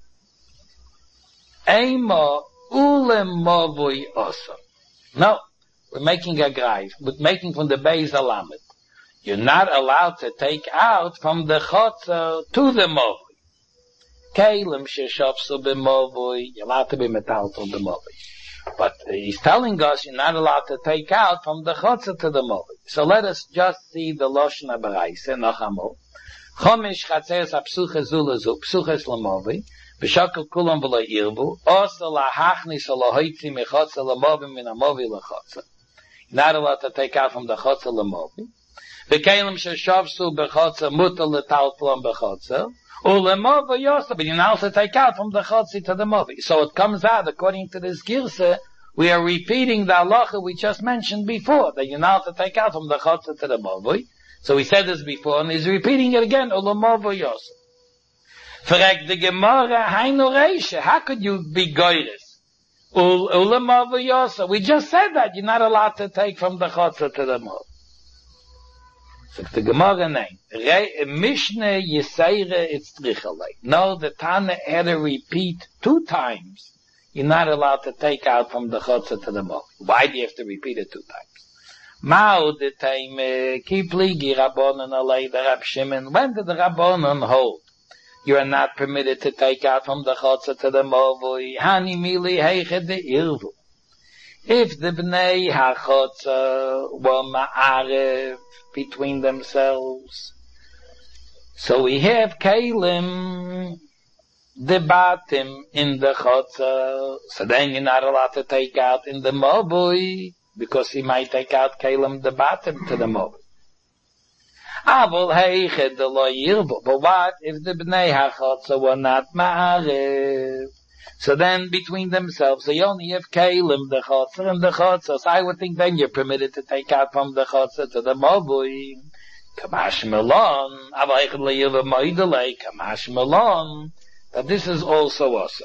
Eimo ulem movui oso. No, we're making a grave. We're making from the Beis Alamed. You're not allowed to take out from the chotzer to the movui. Kelim sheshofsu b'movui. You're allowed to be metal to the movui. But he's telling us you're not allowed to take out from the chotzer to the movi. So let us just see the Lashon HaBaraisa, Nachamo. Chomish chatzeres ha-psuche zula zu, psuches la-movi, b'shakel kulam v'lo irbu, osa la-hachnis o-lo-hoitzi mi-chotzer la-movi min-ha-movi la-chotzer. You're not allowed to take out from the chotzer la-movi. V'kelim sheshavsu b'chotzer mutar l'taltlon b'chotzer. Ulemova yosa, but you now also take out from the chotzi to the movi. So it comes out, according to this girsa, we are repeating the halacha we just mentioned before, that you now have to take out from the chotzi to the movi. So we said this before, and he's repeating it again, Ulemova yosa. Frag the Gemara, Hainu Reisha, how could you be goyres? Ulemova yosa. We just said that you're not allowed to take from the chotzi to the movi. So the Gemara name, Mishneh Yisayre it's trichalei. No, the Tana had to repeat two times. You're not allowed to take out from the chotzer to the movi. Why do you have to repeat it two times? Mao the time kipligi Rabbanon alei the Rab Shimon. When did the Rabbanon hold? You are not permitted to take out from the chotzer to the movi. Hani mili heiche de irvu. If the Bnei HaChotzer were ma'arev between themselves, so we have Kalim debatim in the Chotzer, so then you're not allowed to take out in the Mobui, because he might take out Kalim debatim to the Mobui. Avol heiche de lo yirbo, but what if the Bnei HaChotzer were not ma'arev? So then, between themselves, they only have Kalim, the Chotzer, and the Chotzer. So I would think then you're permitted to take out from the Chotzer to the Mobui. Kamash Melon, Avayich Le'yiva Moidele, Kamash Melon. But this is also also.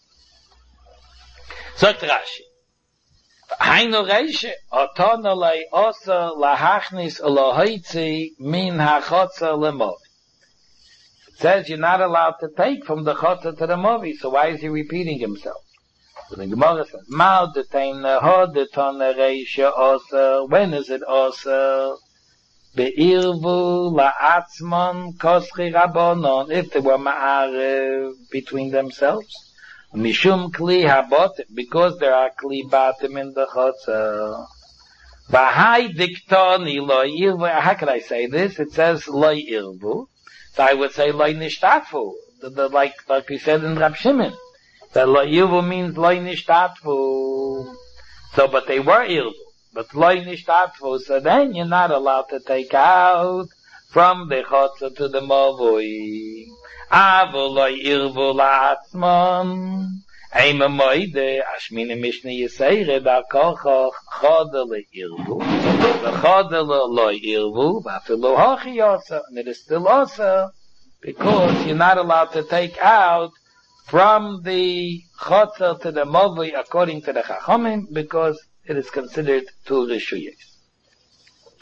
Sagt Rashi. Hainu Reishe, Otona Lei Osa Lahachnis Elohoitzi Min HaChotzer LeMovi. It says you're not allowed to take from the chotzer to the movi, so why is he repeating himself? So the Gemara says, Mal detayne ho detone reisha osa, when is it osa? Be'irvu la'atzmon koschi rabbonon, if they were ma'arev between themselves. Mishum kli habotim, because there are kli batim in the chotzer. V'hai diktoni lo irvu, how can I say this? It says lo irvu. So I would say loy nishtatfu, the, the, like like we said in Rab Shimon, that loy irvu means loy nishtatfu. So, but they were irvu, but loy nishtatfu. So then you're not allowed to take out from the chotzer to the movui. Avu loy irvu la'atzmon. Eima moide ashmini mishne yiseire da kochoch chodele irvu. V'chodele loy irvu, v'afilu hochi yosa, and it is still osa, because you're not allowed to take out from the chotzer to the movi according to the chachomim, because it is considered two reshuyos.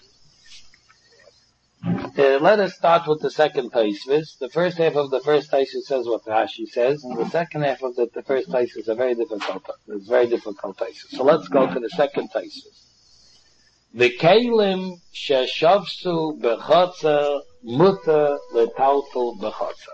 Uh, let us start with the second Taisvis. The first half of the first Taisvis says what Rashi says, and the second half of the, the first Taisvis is a very difficult, it's very difficult Taisvis. So let's go to the second Taisvis. The Kelim sheshavsu bechotza muta letaltel bechotza.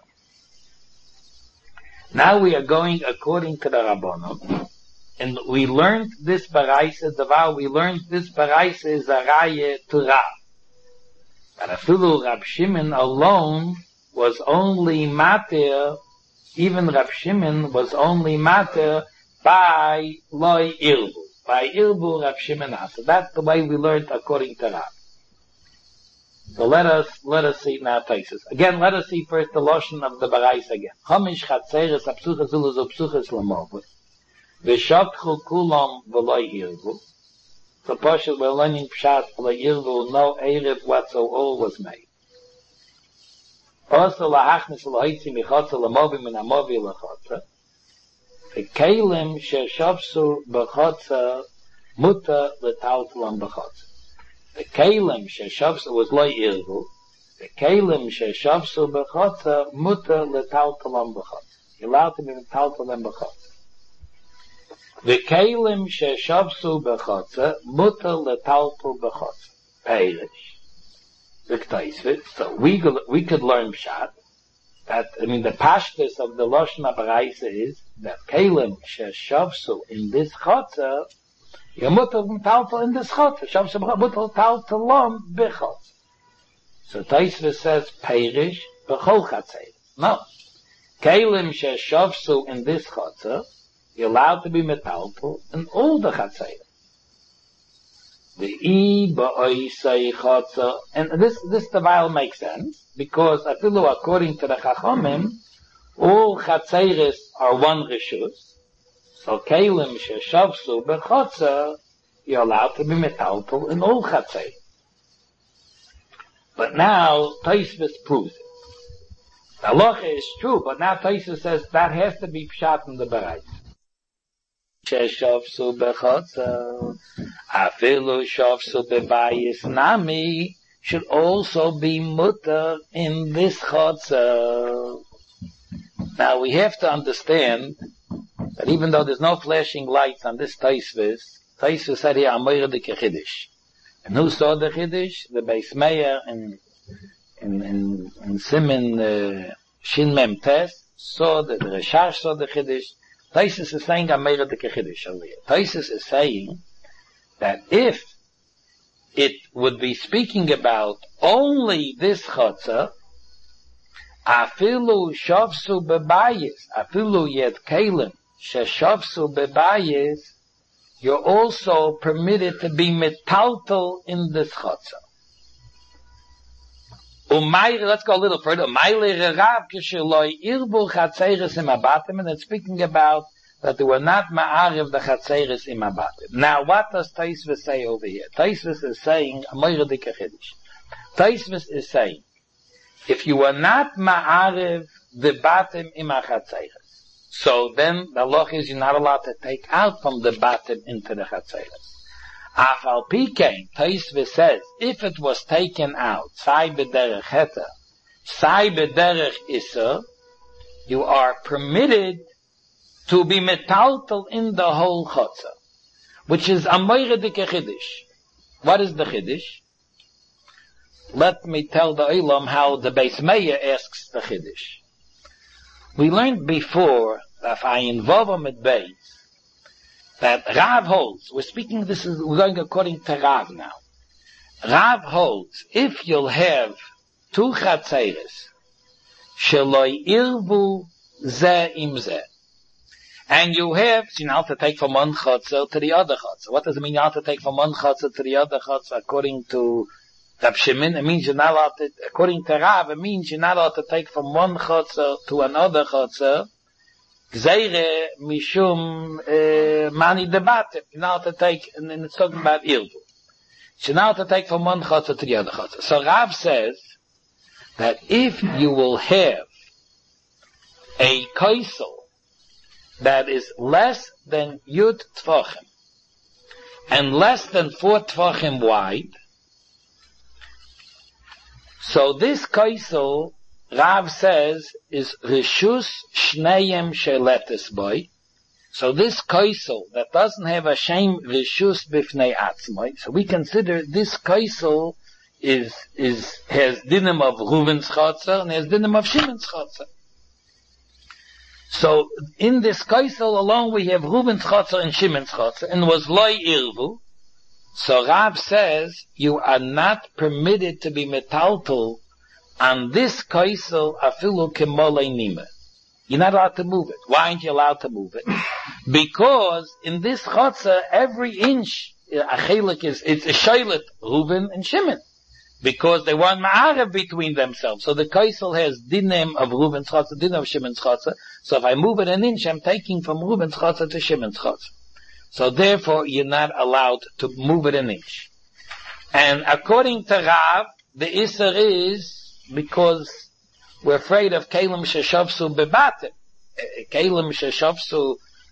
Now we are going according to the Rabbanon, and we learned this Baraisa, the vow, we learned this Baraisa is a Raya to Rav. But Afilu Rab Shimon alone was only mater, even Rab Shimon was only mater by Loi Irbu. By Irbu Rab Shimon Asa. That's the way we learned according to Rav. So let us, let us see now Taisus. Again, let us see first the lotion of the Barais again. Chomish Chatzeres Apsuchas Uluz Apsuchas Lamov. V'shavtchu kulam v'loi Irbu. So Pashas we're learning Pshat v'loi Irbu, no Erev whatsoever was made. Also lahachnis l'hoitzi michotza l'movi min amovi l'chotza. V'kelim sheshavsu b'chotza muta l'taltalam b'chotza. The kelim sheshavsu was loy irgu. The kelim sheshavsu b'chotza muta l'taltalam b'chotza. You're allowed to be l'taltalam b'chotza. The kelim sheshavsu b'chotza muta l'taltal b'chotza. Perish. So we could, we could learn Pshat that, I mean, the pashtus of the Lashon HaBaraisa is that kelim sheshavsu in this chotza, you're mutal taltal in this chotza. Shavsu mutal taltalam b'chotza. So Taisva says perish b'chol chatzeres. No. Kelim sheshavsu in this chotza, you're allowed to be metaltal in all the chatzeres. The I ba'oisei chotza, and this, this the while makes sense, because afilu according to the Chachamim, all chatzeres are one rishus, so kelim sheshavsu b'chotza, you're allowed to be metaltal in all chatzeres. But now, Taisvis proves it. The halacha is true, but now Taisvis says that has to be pshat in the Barais. Sheshavsu b'chotza, afilu shavsu b'bayis nami, should also be mutter in this chotza. Now we have to understand that even though there's no flashing lights on this Taisvis, Taisvis said here, Amoyer de Kechiddish. And who saw the Chiddish? The Beis Meir in, in, in, in Simen uh, Shin Mem Tes saw the, the Reshash saw the Chiddish. Taisus is saying Ameira de Kechiddish over here. Taisus is saying that if it would be speaking about only this chotza, afilu shavsu bebayis, afilu yet kalim, sheshavsu bebayis, you're also permitted to be metaltal in this chotza. Umayre, let's go a little further. Umayre Rav kisheloi irbu chatzeres im abatim, and it's speaking about that they were not ma'ariv the chatzeres im abatim. Now, what does Taisvis say over here? Taisvis is saying, Amoyer de Kechiddish. Taisvis is saying, if you were not ma'ariv the batim im chatzeres, so then the law is you're not allowed to take out from the batim into the chatzeres. Afal Pikein, Taisvis says, if it was taken out, sai b'derech heta, sai b'derech iser, you are permitted to be metaltal in the whole chotza, which is Amoyer de Kechiddish. What is the Chiddish? Let me tell the Olam how the Beis Meir asks the Chiddish. We learned before, if I involve him at Beis, that Rav holds, we're speaking, this is, we're going according to Rav now. Rav holds, if you'll have two chatzeres, sheloi irbu ze im ze, and you have, so you have to take from one chotzer to the other chotzer. What does it mean you have to take from one chotzer to the other chotzer? According to Rab Shimon, it means you're not allowed to, according to Rav, it means you're not allowed to take from one chotzer to another chotzer, Gzeire mishum mani debatim. You're not to take, and it's talking about irbu. So now to take from one chotzer to the other chotzer. So Rav says that if you will have a kaisel that is less than yud tvachim and less than four tvachim wide, So this kaisel, Rav says, is Rishus Shneim Sheletes Boy. So this kaisel that doesn't have a shame Rishus Bifnei Atzmai, so we consider this kaisel is, is, has dinim of Reuven's Chotzer and has dinim of Shimon's Chotzer. So in this kaisel alone we have Reuven's Chotzer and Shimon's Chotzer, and was Loi Irvu. So Rav says, you are not permitted to be metaltal on this kaisel afilu kemolei nime. You're not allowed to move it. Why aren't you allowed to move it? Because in this chotzer, every inch, a chelik is, it's a shaylet, Reuven and Shimon. Because they want ma'arev between themselves. So the kaisel has dinim of Reuven's chotzer, dinim of Shimon's chotzer. So if I move it an inch, I'm taking from Reuven's chotzer to Shimon's chotzer. So therefore, you're not allowed to move it an inch. And according to Rav, the Isser is because we're afraid of Kalim Sheshavsu Bebatim. Kalim Sheshavsu, uh,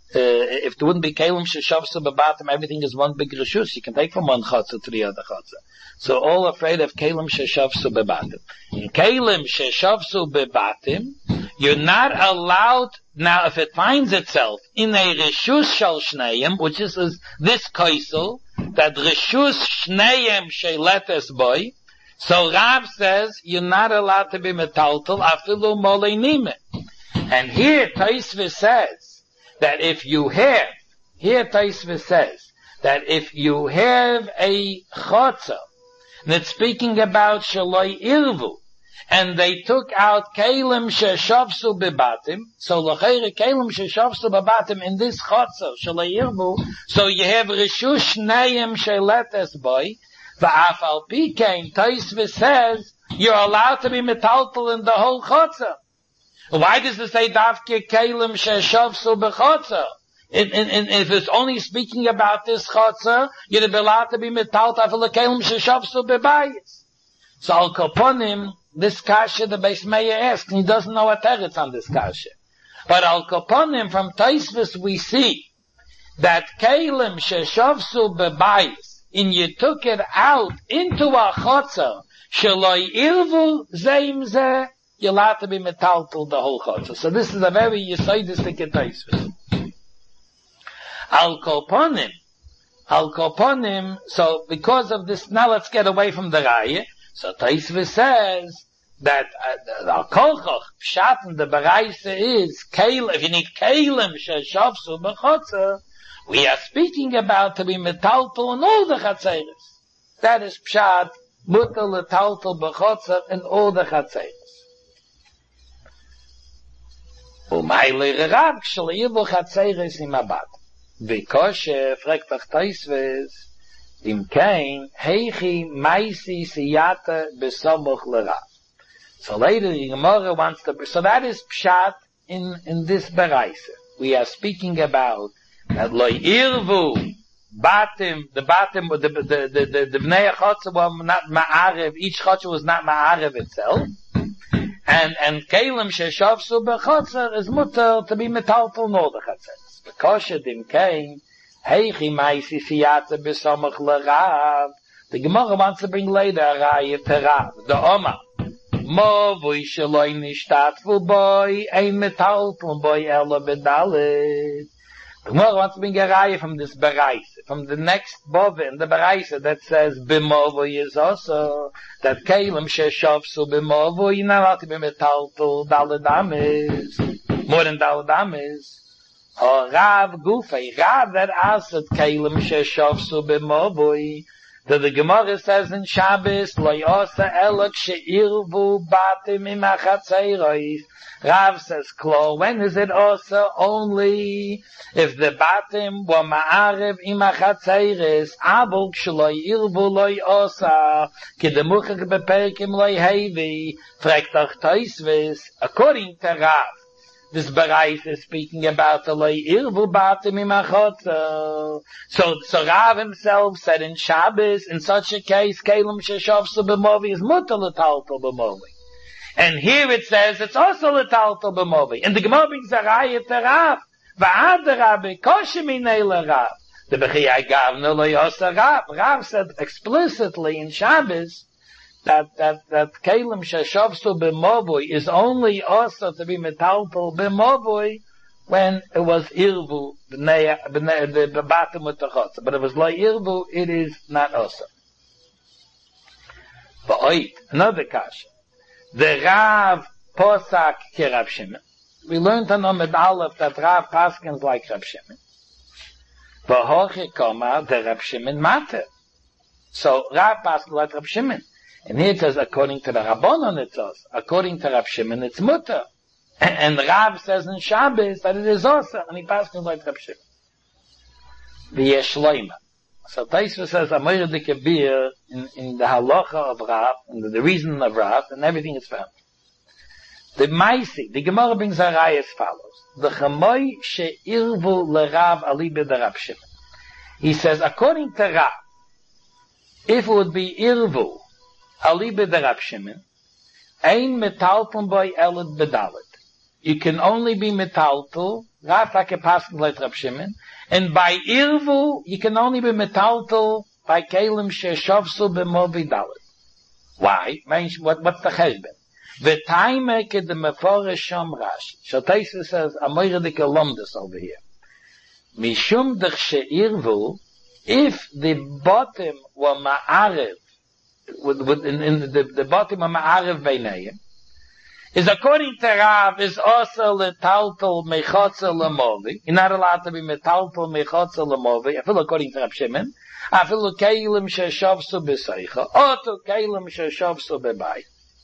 if there wouldn't be Kalim Sheshavsu Bebatim, everything is one big Rishus. You can take from one Chotzer to the other Chotzer. So all afraid of Kalim Sheshavsu Bebatim. In Kalim Sheshavsu Bebatim, you're not allowed, now if it finds itself in a Rishus Shal Shneim, which is, is this Kaisel, that Rishus Shneim Sheletes Boy, so Rav says, you're not allowed to be metaltal, afilu molei nime. And here Taisva says, that if you have, here Taisva says, that if you have a chotzer, and it's speaking about shaloi irvu, and they took out kelim sheshavsu bebatim, so l'cheire kelim sheshavsu bebatim in this chotzer, shaloi irvu, so you have rishush neim sheletes boy, v'af al pikein, Taisva says, you're allowed to be metaltal in the whole chotzer. Why does it say davke kelim sheshavsu bechotzer? In, in, in, if it's only speaking about this chotzer, you'd be allowed to be metaltal for the kelim sheshavsu bebayis. So al koponim, this kasha the Beis Meir asks, and he doesn't know what teretz on this kasha. But al koponim from Taisvis we see that kelim sheshavsu bebayis, and you took it out into a chotzer, shaloi irvu zeim zeh, you're allowed to be metaltal the whole chotzer. So this is a very yisaidistic Taisvis. Al koponim, al koponim, so because of this, now let's get away from the raya. So Taisvis says that al kolchoch, pshat in the baraisa is, keil, if you need keilim sheshavsu b'chotzer, we are speaking about to be metaltal in all the chatzeres. That is pshat, mutal letaltal b'chotzer in all the chatzeres. Umayle Rav shleivu chatzeres im abad. Vikoshe fragt ach Taisves, im kein heichi maisi siyata besomuch l'Rav. So later the Gemara wants to, so that is pshat in, in this beraisa. We are speaking about that lo irvu batim, the batim, the, the, the, the, the bnei chotzer were not ma'arev, each chotzer was not ma'arev itself. And, and kelim sheshavsu bechotzer is mutter to be metaltal no the chatzeres. Because dim kein, heichi maisi siyata besamach l'Rav. The Gemara wants to bring later a raya to Rav. The Oma. Mo vui shaloi nishtatfu boy, ein metaltal boy ela bedalit. The Gemara wants to bring a raya from this bereise, from the next bove in the bereise that says bimo vui is also, that kelim sheshavsu bimo vui, you're not allowed to be metaltal daladamis, more than daladamis. Oh, Rav Gufay, Rav that asked Kalim Sheshavsu b'movoi, that the Gemara says in Shabbos, Lo yosa elok she'irvu batim imachatzerois. Rav says, Klo, when is it also only if the batim were ma'arev imachatzeres, abul sh'lo irvu lo yosa, ki demuchak beperkim lo hevi, fragt ach Taisvis, according to Rav, this Bereis is speaking about the Loi Irvu Batim Imachotzer. So, so Rav himself said in Shabbos, in such a case, Kelim Sheshavsu B'movi is mutter l'taltal b'movi. And here it says it's also l'taltal b'movi. And the Gemara brings a raya to Rav. V'ad Rabbi Kosheminei l'Rav. The Bechiyai Gavna lo yosa Rav. Rav said explicitly in Shabbos, that that that Kalim Sheshavsu b'Movoi is only also to be metaltal b'Movoi when it was Irvu, the bottom of the Chotza. But if it was Lo Irvu, it is not also. But oit, another kasha. The Rav Posak ke Rav Shimon. We learned on Omed Aleph that Rav Paskins like Rav Shimon. But Hoche Koma, the Rav Shimon matter. So Rav Paskins like Rav Shimon. And here it says, according to the Rabbanon it says, according to Rav Shimon it's mutter. And, and Rav says in Shabbos that it is also, and he Paskins like Rav Shimon. V'yesh loima. So Taisva says, Amir de Kabir, in, in the halacha of Rav, and the, the reason of Rav, and everything is found. The Maisi, the Gemara brings a raya as follows. The Chamoy she'irvu l'Rav ali b'da Rav Shimon. He says, according to Rav, if it would be irvu ali b'da Rav Shimon, ein metalton boy elad bedalet. You can only be metaltal, Rav like a passing like Rav Shimon, and by irvu, you can only be metaltal by kelim she'shavsu b'movi dalet. Why? What, what's the cheshbon? The time ke the meforish sham Rashi. So Taisa says, Amoyre de Kolomdas over here. Mishum dech she'irvu, if the bottom were ma'arev, with, with, in, in the, the bottom of ma'arev beinayim, is according to Rav, is also letaltal mechotza lemovi. You're not allowed to be metaltal mechotza lemovi. I feel according to Rav Shimon. I feel keilim she'shavsu b'seicha, or to keilim she'shavsu b'bayit.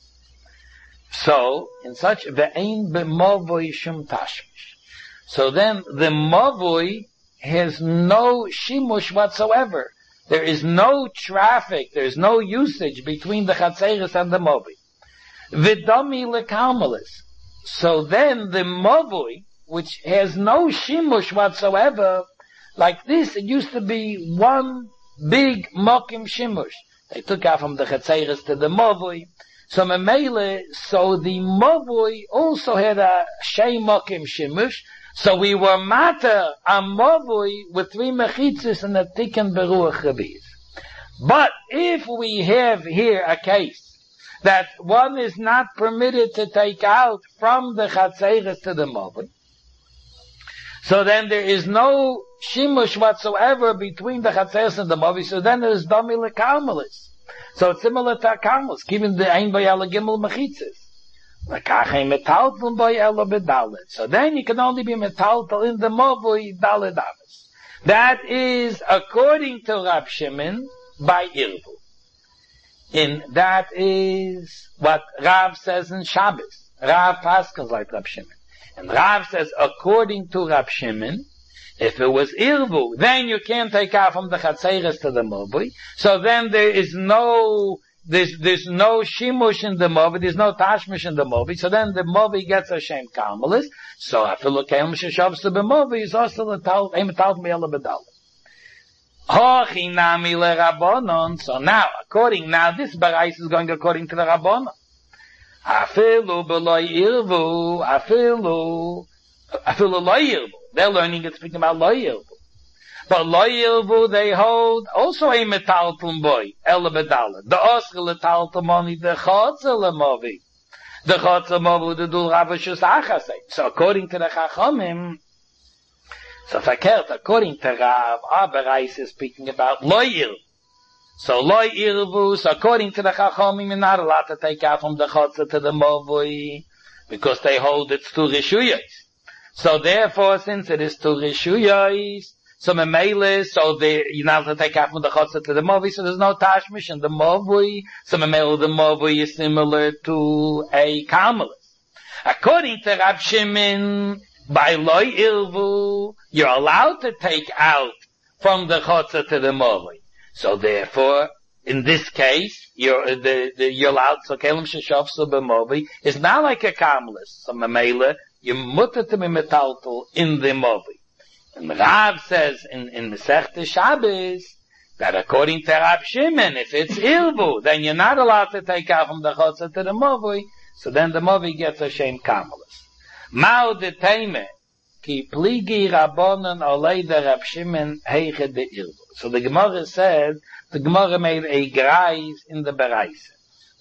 So, in such, ve'ein b'movoi shum tashmish. So then, the movoi has no shimush whatsoever. There is no traffic, there is no usage between the chatzeres and the movoi. V'dami lekalmalis. So then, the movoi, which has no shimush whatsoever, like this, it used to be one big mokim shimush. They took out from the chatzeres to the movoi. So Memele, so the Movoi also had a Shei Mokim Shimush, so we were matter a Movoi with three Mechitzis and a Tikkun Beruach Reviz. But if we have here a case that one is not permitted to take out from the Chatzeres to the Movoi, so then there is no Shimush whatsoever between the Chatzeres and the Movoi, so then there is Dami Lekarmelis. So it's similar to Akarmos, given the Ein by Ela Gimel Mechitzis. L'kachem metaltal by Ela Bedalet. So then you can only be metaltal in the Movoi Dalet Aves. That is according to Rav Shimon by Irvu. And that is what Rav says in Shabbos. Rav Paskins like Rav Shimon. And Rav says according to Rav Shimon, if it was Irvu, then you can't take out from the Chatzeres to the Movoi. So then there is no, there's, there's no Shimush in the Movoi, there's no Tashmish in the Movoi. So then the Movoi gets a Shem Karmelis. So Afilu Kelim Sheshavs to the Movoi is also the Tal, Ein Tal Me'ela Bedal. Hochi Nami Le Rabbonon. So now, according, now this Barais is going according to the Rabbonon. Afilu Beloi Irvu, Afilu, Afilu Lo Irvu. They're learning it speaking about Lo Yirvu. But Lo Yirvu, they hold also a metaltum boy, Ela Bedala. The Oscar letaltum only the Chotze lemovi. The Chotze lemovi, the Dul Ravashus Achasei. So according to the Chachomim, so verkehrt, according to Rav, our Berais is speaking about Lo Yirvu. So Lo Yirvu, so according to the Chachomim, you're not allowed to take out from the Chotze to the Movoi, because they hold it's two Rishuyos. So therefore, since it is two Rishuyos, so Memele, so they, you're not allowed to take out from the Chotze to the Movoi, so there's no Tashmish in the Movoi, so Memele, the Movoi is similar to a Karmelis. According to Rav Shimon, by Lo Irvu, you're allowed to take out from the Chotze to the Movoi. So therefore, in this case, you're, the, the, you're allowed, so Kelim Sheshavsu b'Movoi is not like a Karmelis. So Memele, you mutter to be metaltal in the Movoi. And Rav says in, in Masechta Shabbos, that according to Rav Shimon, if it's Irvu, then you're not allowed to take out from the Chotze to the Movoi, so then the Movoi gets a Shem Karmelis. Mao de Teime, ki pligi Rabbonon olei de Rav Shimon heiche de Irvu. So the Gemara said, the Gemara made a Greis in the Bereise.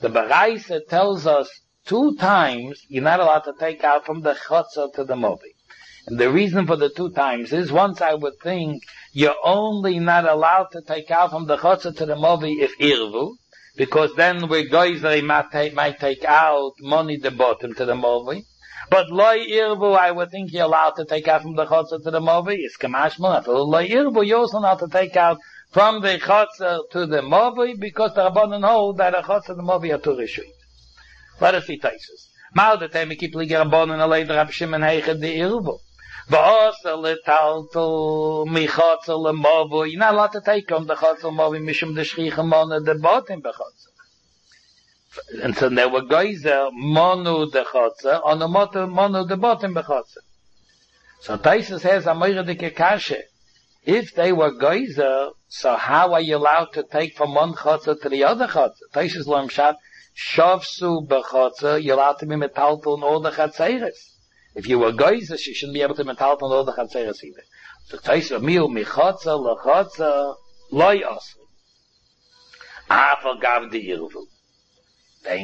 The Baraisa tells us two times you're not allowed to take out from the chotzer to the movi. And the reason for the two times is, once I would think you're only not allowed to take out from the chotzer to the movi if irvu, because then we're guys that might take, might take out money the bottom to the movi. But loy irvu, I would think you're allowed to take out from the chotzer to the movi. It's kamashmal. Loy irvu, you're also allowed to take out from the chotzer to the movi, because the Rabbanan hold that a chotzer to the movi are two rishuyt. Let us see Taisus. Mal de teme ki plige Rabbanan alei the Rab Shimon heiche de irvu. V'osa letalto mi chotzer le movi. You're not allowed to take on the chotzer movi mishum de shchicha mona de botim bechotzer. And so there were geyser monu de chotzer on the moto monu de botim bechotzer. So Taisus has a moire de kekashe. If they were geyser, so how are you allowed to take from one chotzer to the other chotzer? Taisus lo imshat shavsu bechotzer. You're allowed to be metaltal in all the chatzeres. If you were geyser, you shouldn't be able to metaltal in all the chatzeres either. So Taisus miu mi chotzer lechotzer loy osri. Afal gav de irvu. That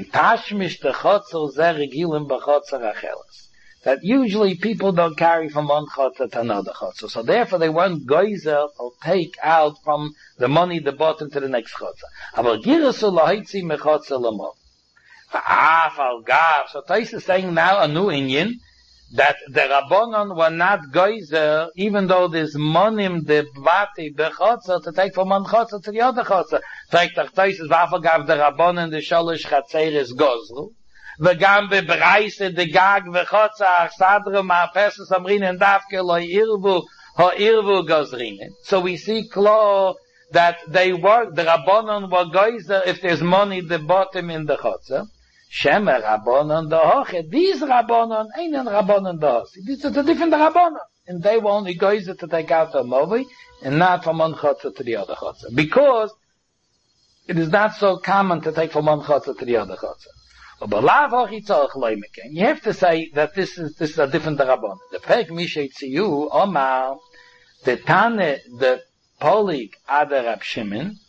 usually people don't carry from one chotzer to another chotzer. So therefore they want geyser will take out from the money the bottom to the next chotzer. Aber girasu lahitzi mechotzer lemov. Va'afal gav. So Tais is saying now a new inyan, that the Rabbanon were not geyser, even though there's monim the bati bechotzer to take from one chotzer to the other chotzer. Take the Taisus v'afal gav the Rabbanon the shalosh chatzeres gozru, v'gam bebereise the gag v'chotzer achsadru ma'apesus amrin and davke lo irvu ho irvu gozrinen. So we see klar that they were, the Rabbanon were geyser if there's money the bottom in the chotzer. Shemer Rabbanon Dahoche. These Rabbanon ain't an Rabbanon Dahoche. These are the different Rabbanon. And they were only geyser to take out the movi and not from one chotzer to the other chotzer. Because it is not so common to take from one chotzer to the other chotzer. You have to say that this is this is a different Rabbanon. The Pek Mishay Tziyu Omar, the Tane, the Polig Ada Rab Shimon,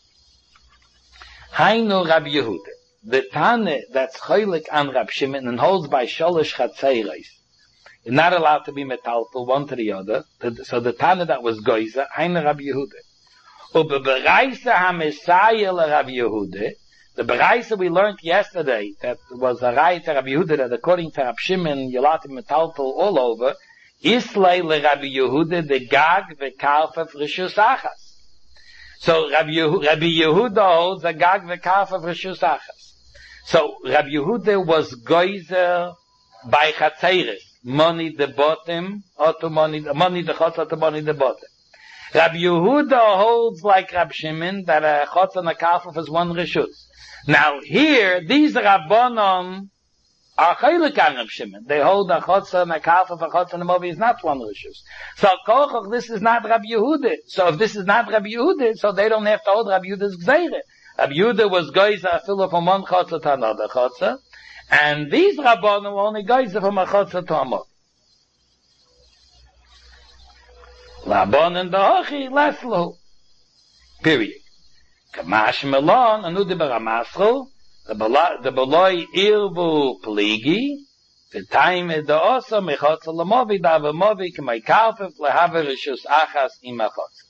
Hainu Rab Yehuda. The Tane that's cholik an Rab Shimon and holds by sholosh chatzeres is not allowed to be metaltal one to the other. So the Tane that was geyser, ein Rab Yehuda. Ube bereise ha-Messiah le Rab Yehuda. The bereise we learned yesterday that was a right to Rab Yehuda that according to Rab Shimon you're allowed to metaltal all over. Islay le Rab Yehuda the gag v'karfef rishus achas. So Rabbi Yehuda, Rabbi Yehuda holds a gag v'karfef rishus achas. So Rabbi Yehuda was geyser by chatzeres, money the bottom, or to money, money the chotzer to money the bottom. Rabbi Yehuda holds like Rab Shimon that a chotzer and a karfef is one rishus. Now here, these Rabbanon are chaylik an Rab Shimon. They hold a chotzer and a karfef, a chotzer and a movi is not one rishus. So kochach, this is not Rabbi Yehuda. So if this is not Rabbi Yehuda, so they don't have to hold Rabbi Yehuda's gzeire. Rabbi Yehuda was geyser fill from one chotzer to another chotzer, and these Rabbanon were only geyser from a chotzer to a movi. Rabbanon dahochi leslo. Period. Kamash melon anu de baramasro the beloi irvu pligi the time is the also mechotzer lemovi da vemovi k'may karfef lehaver rishus achas im achotzer.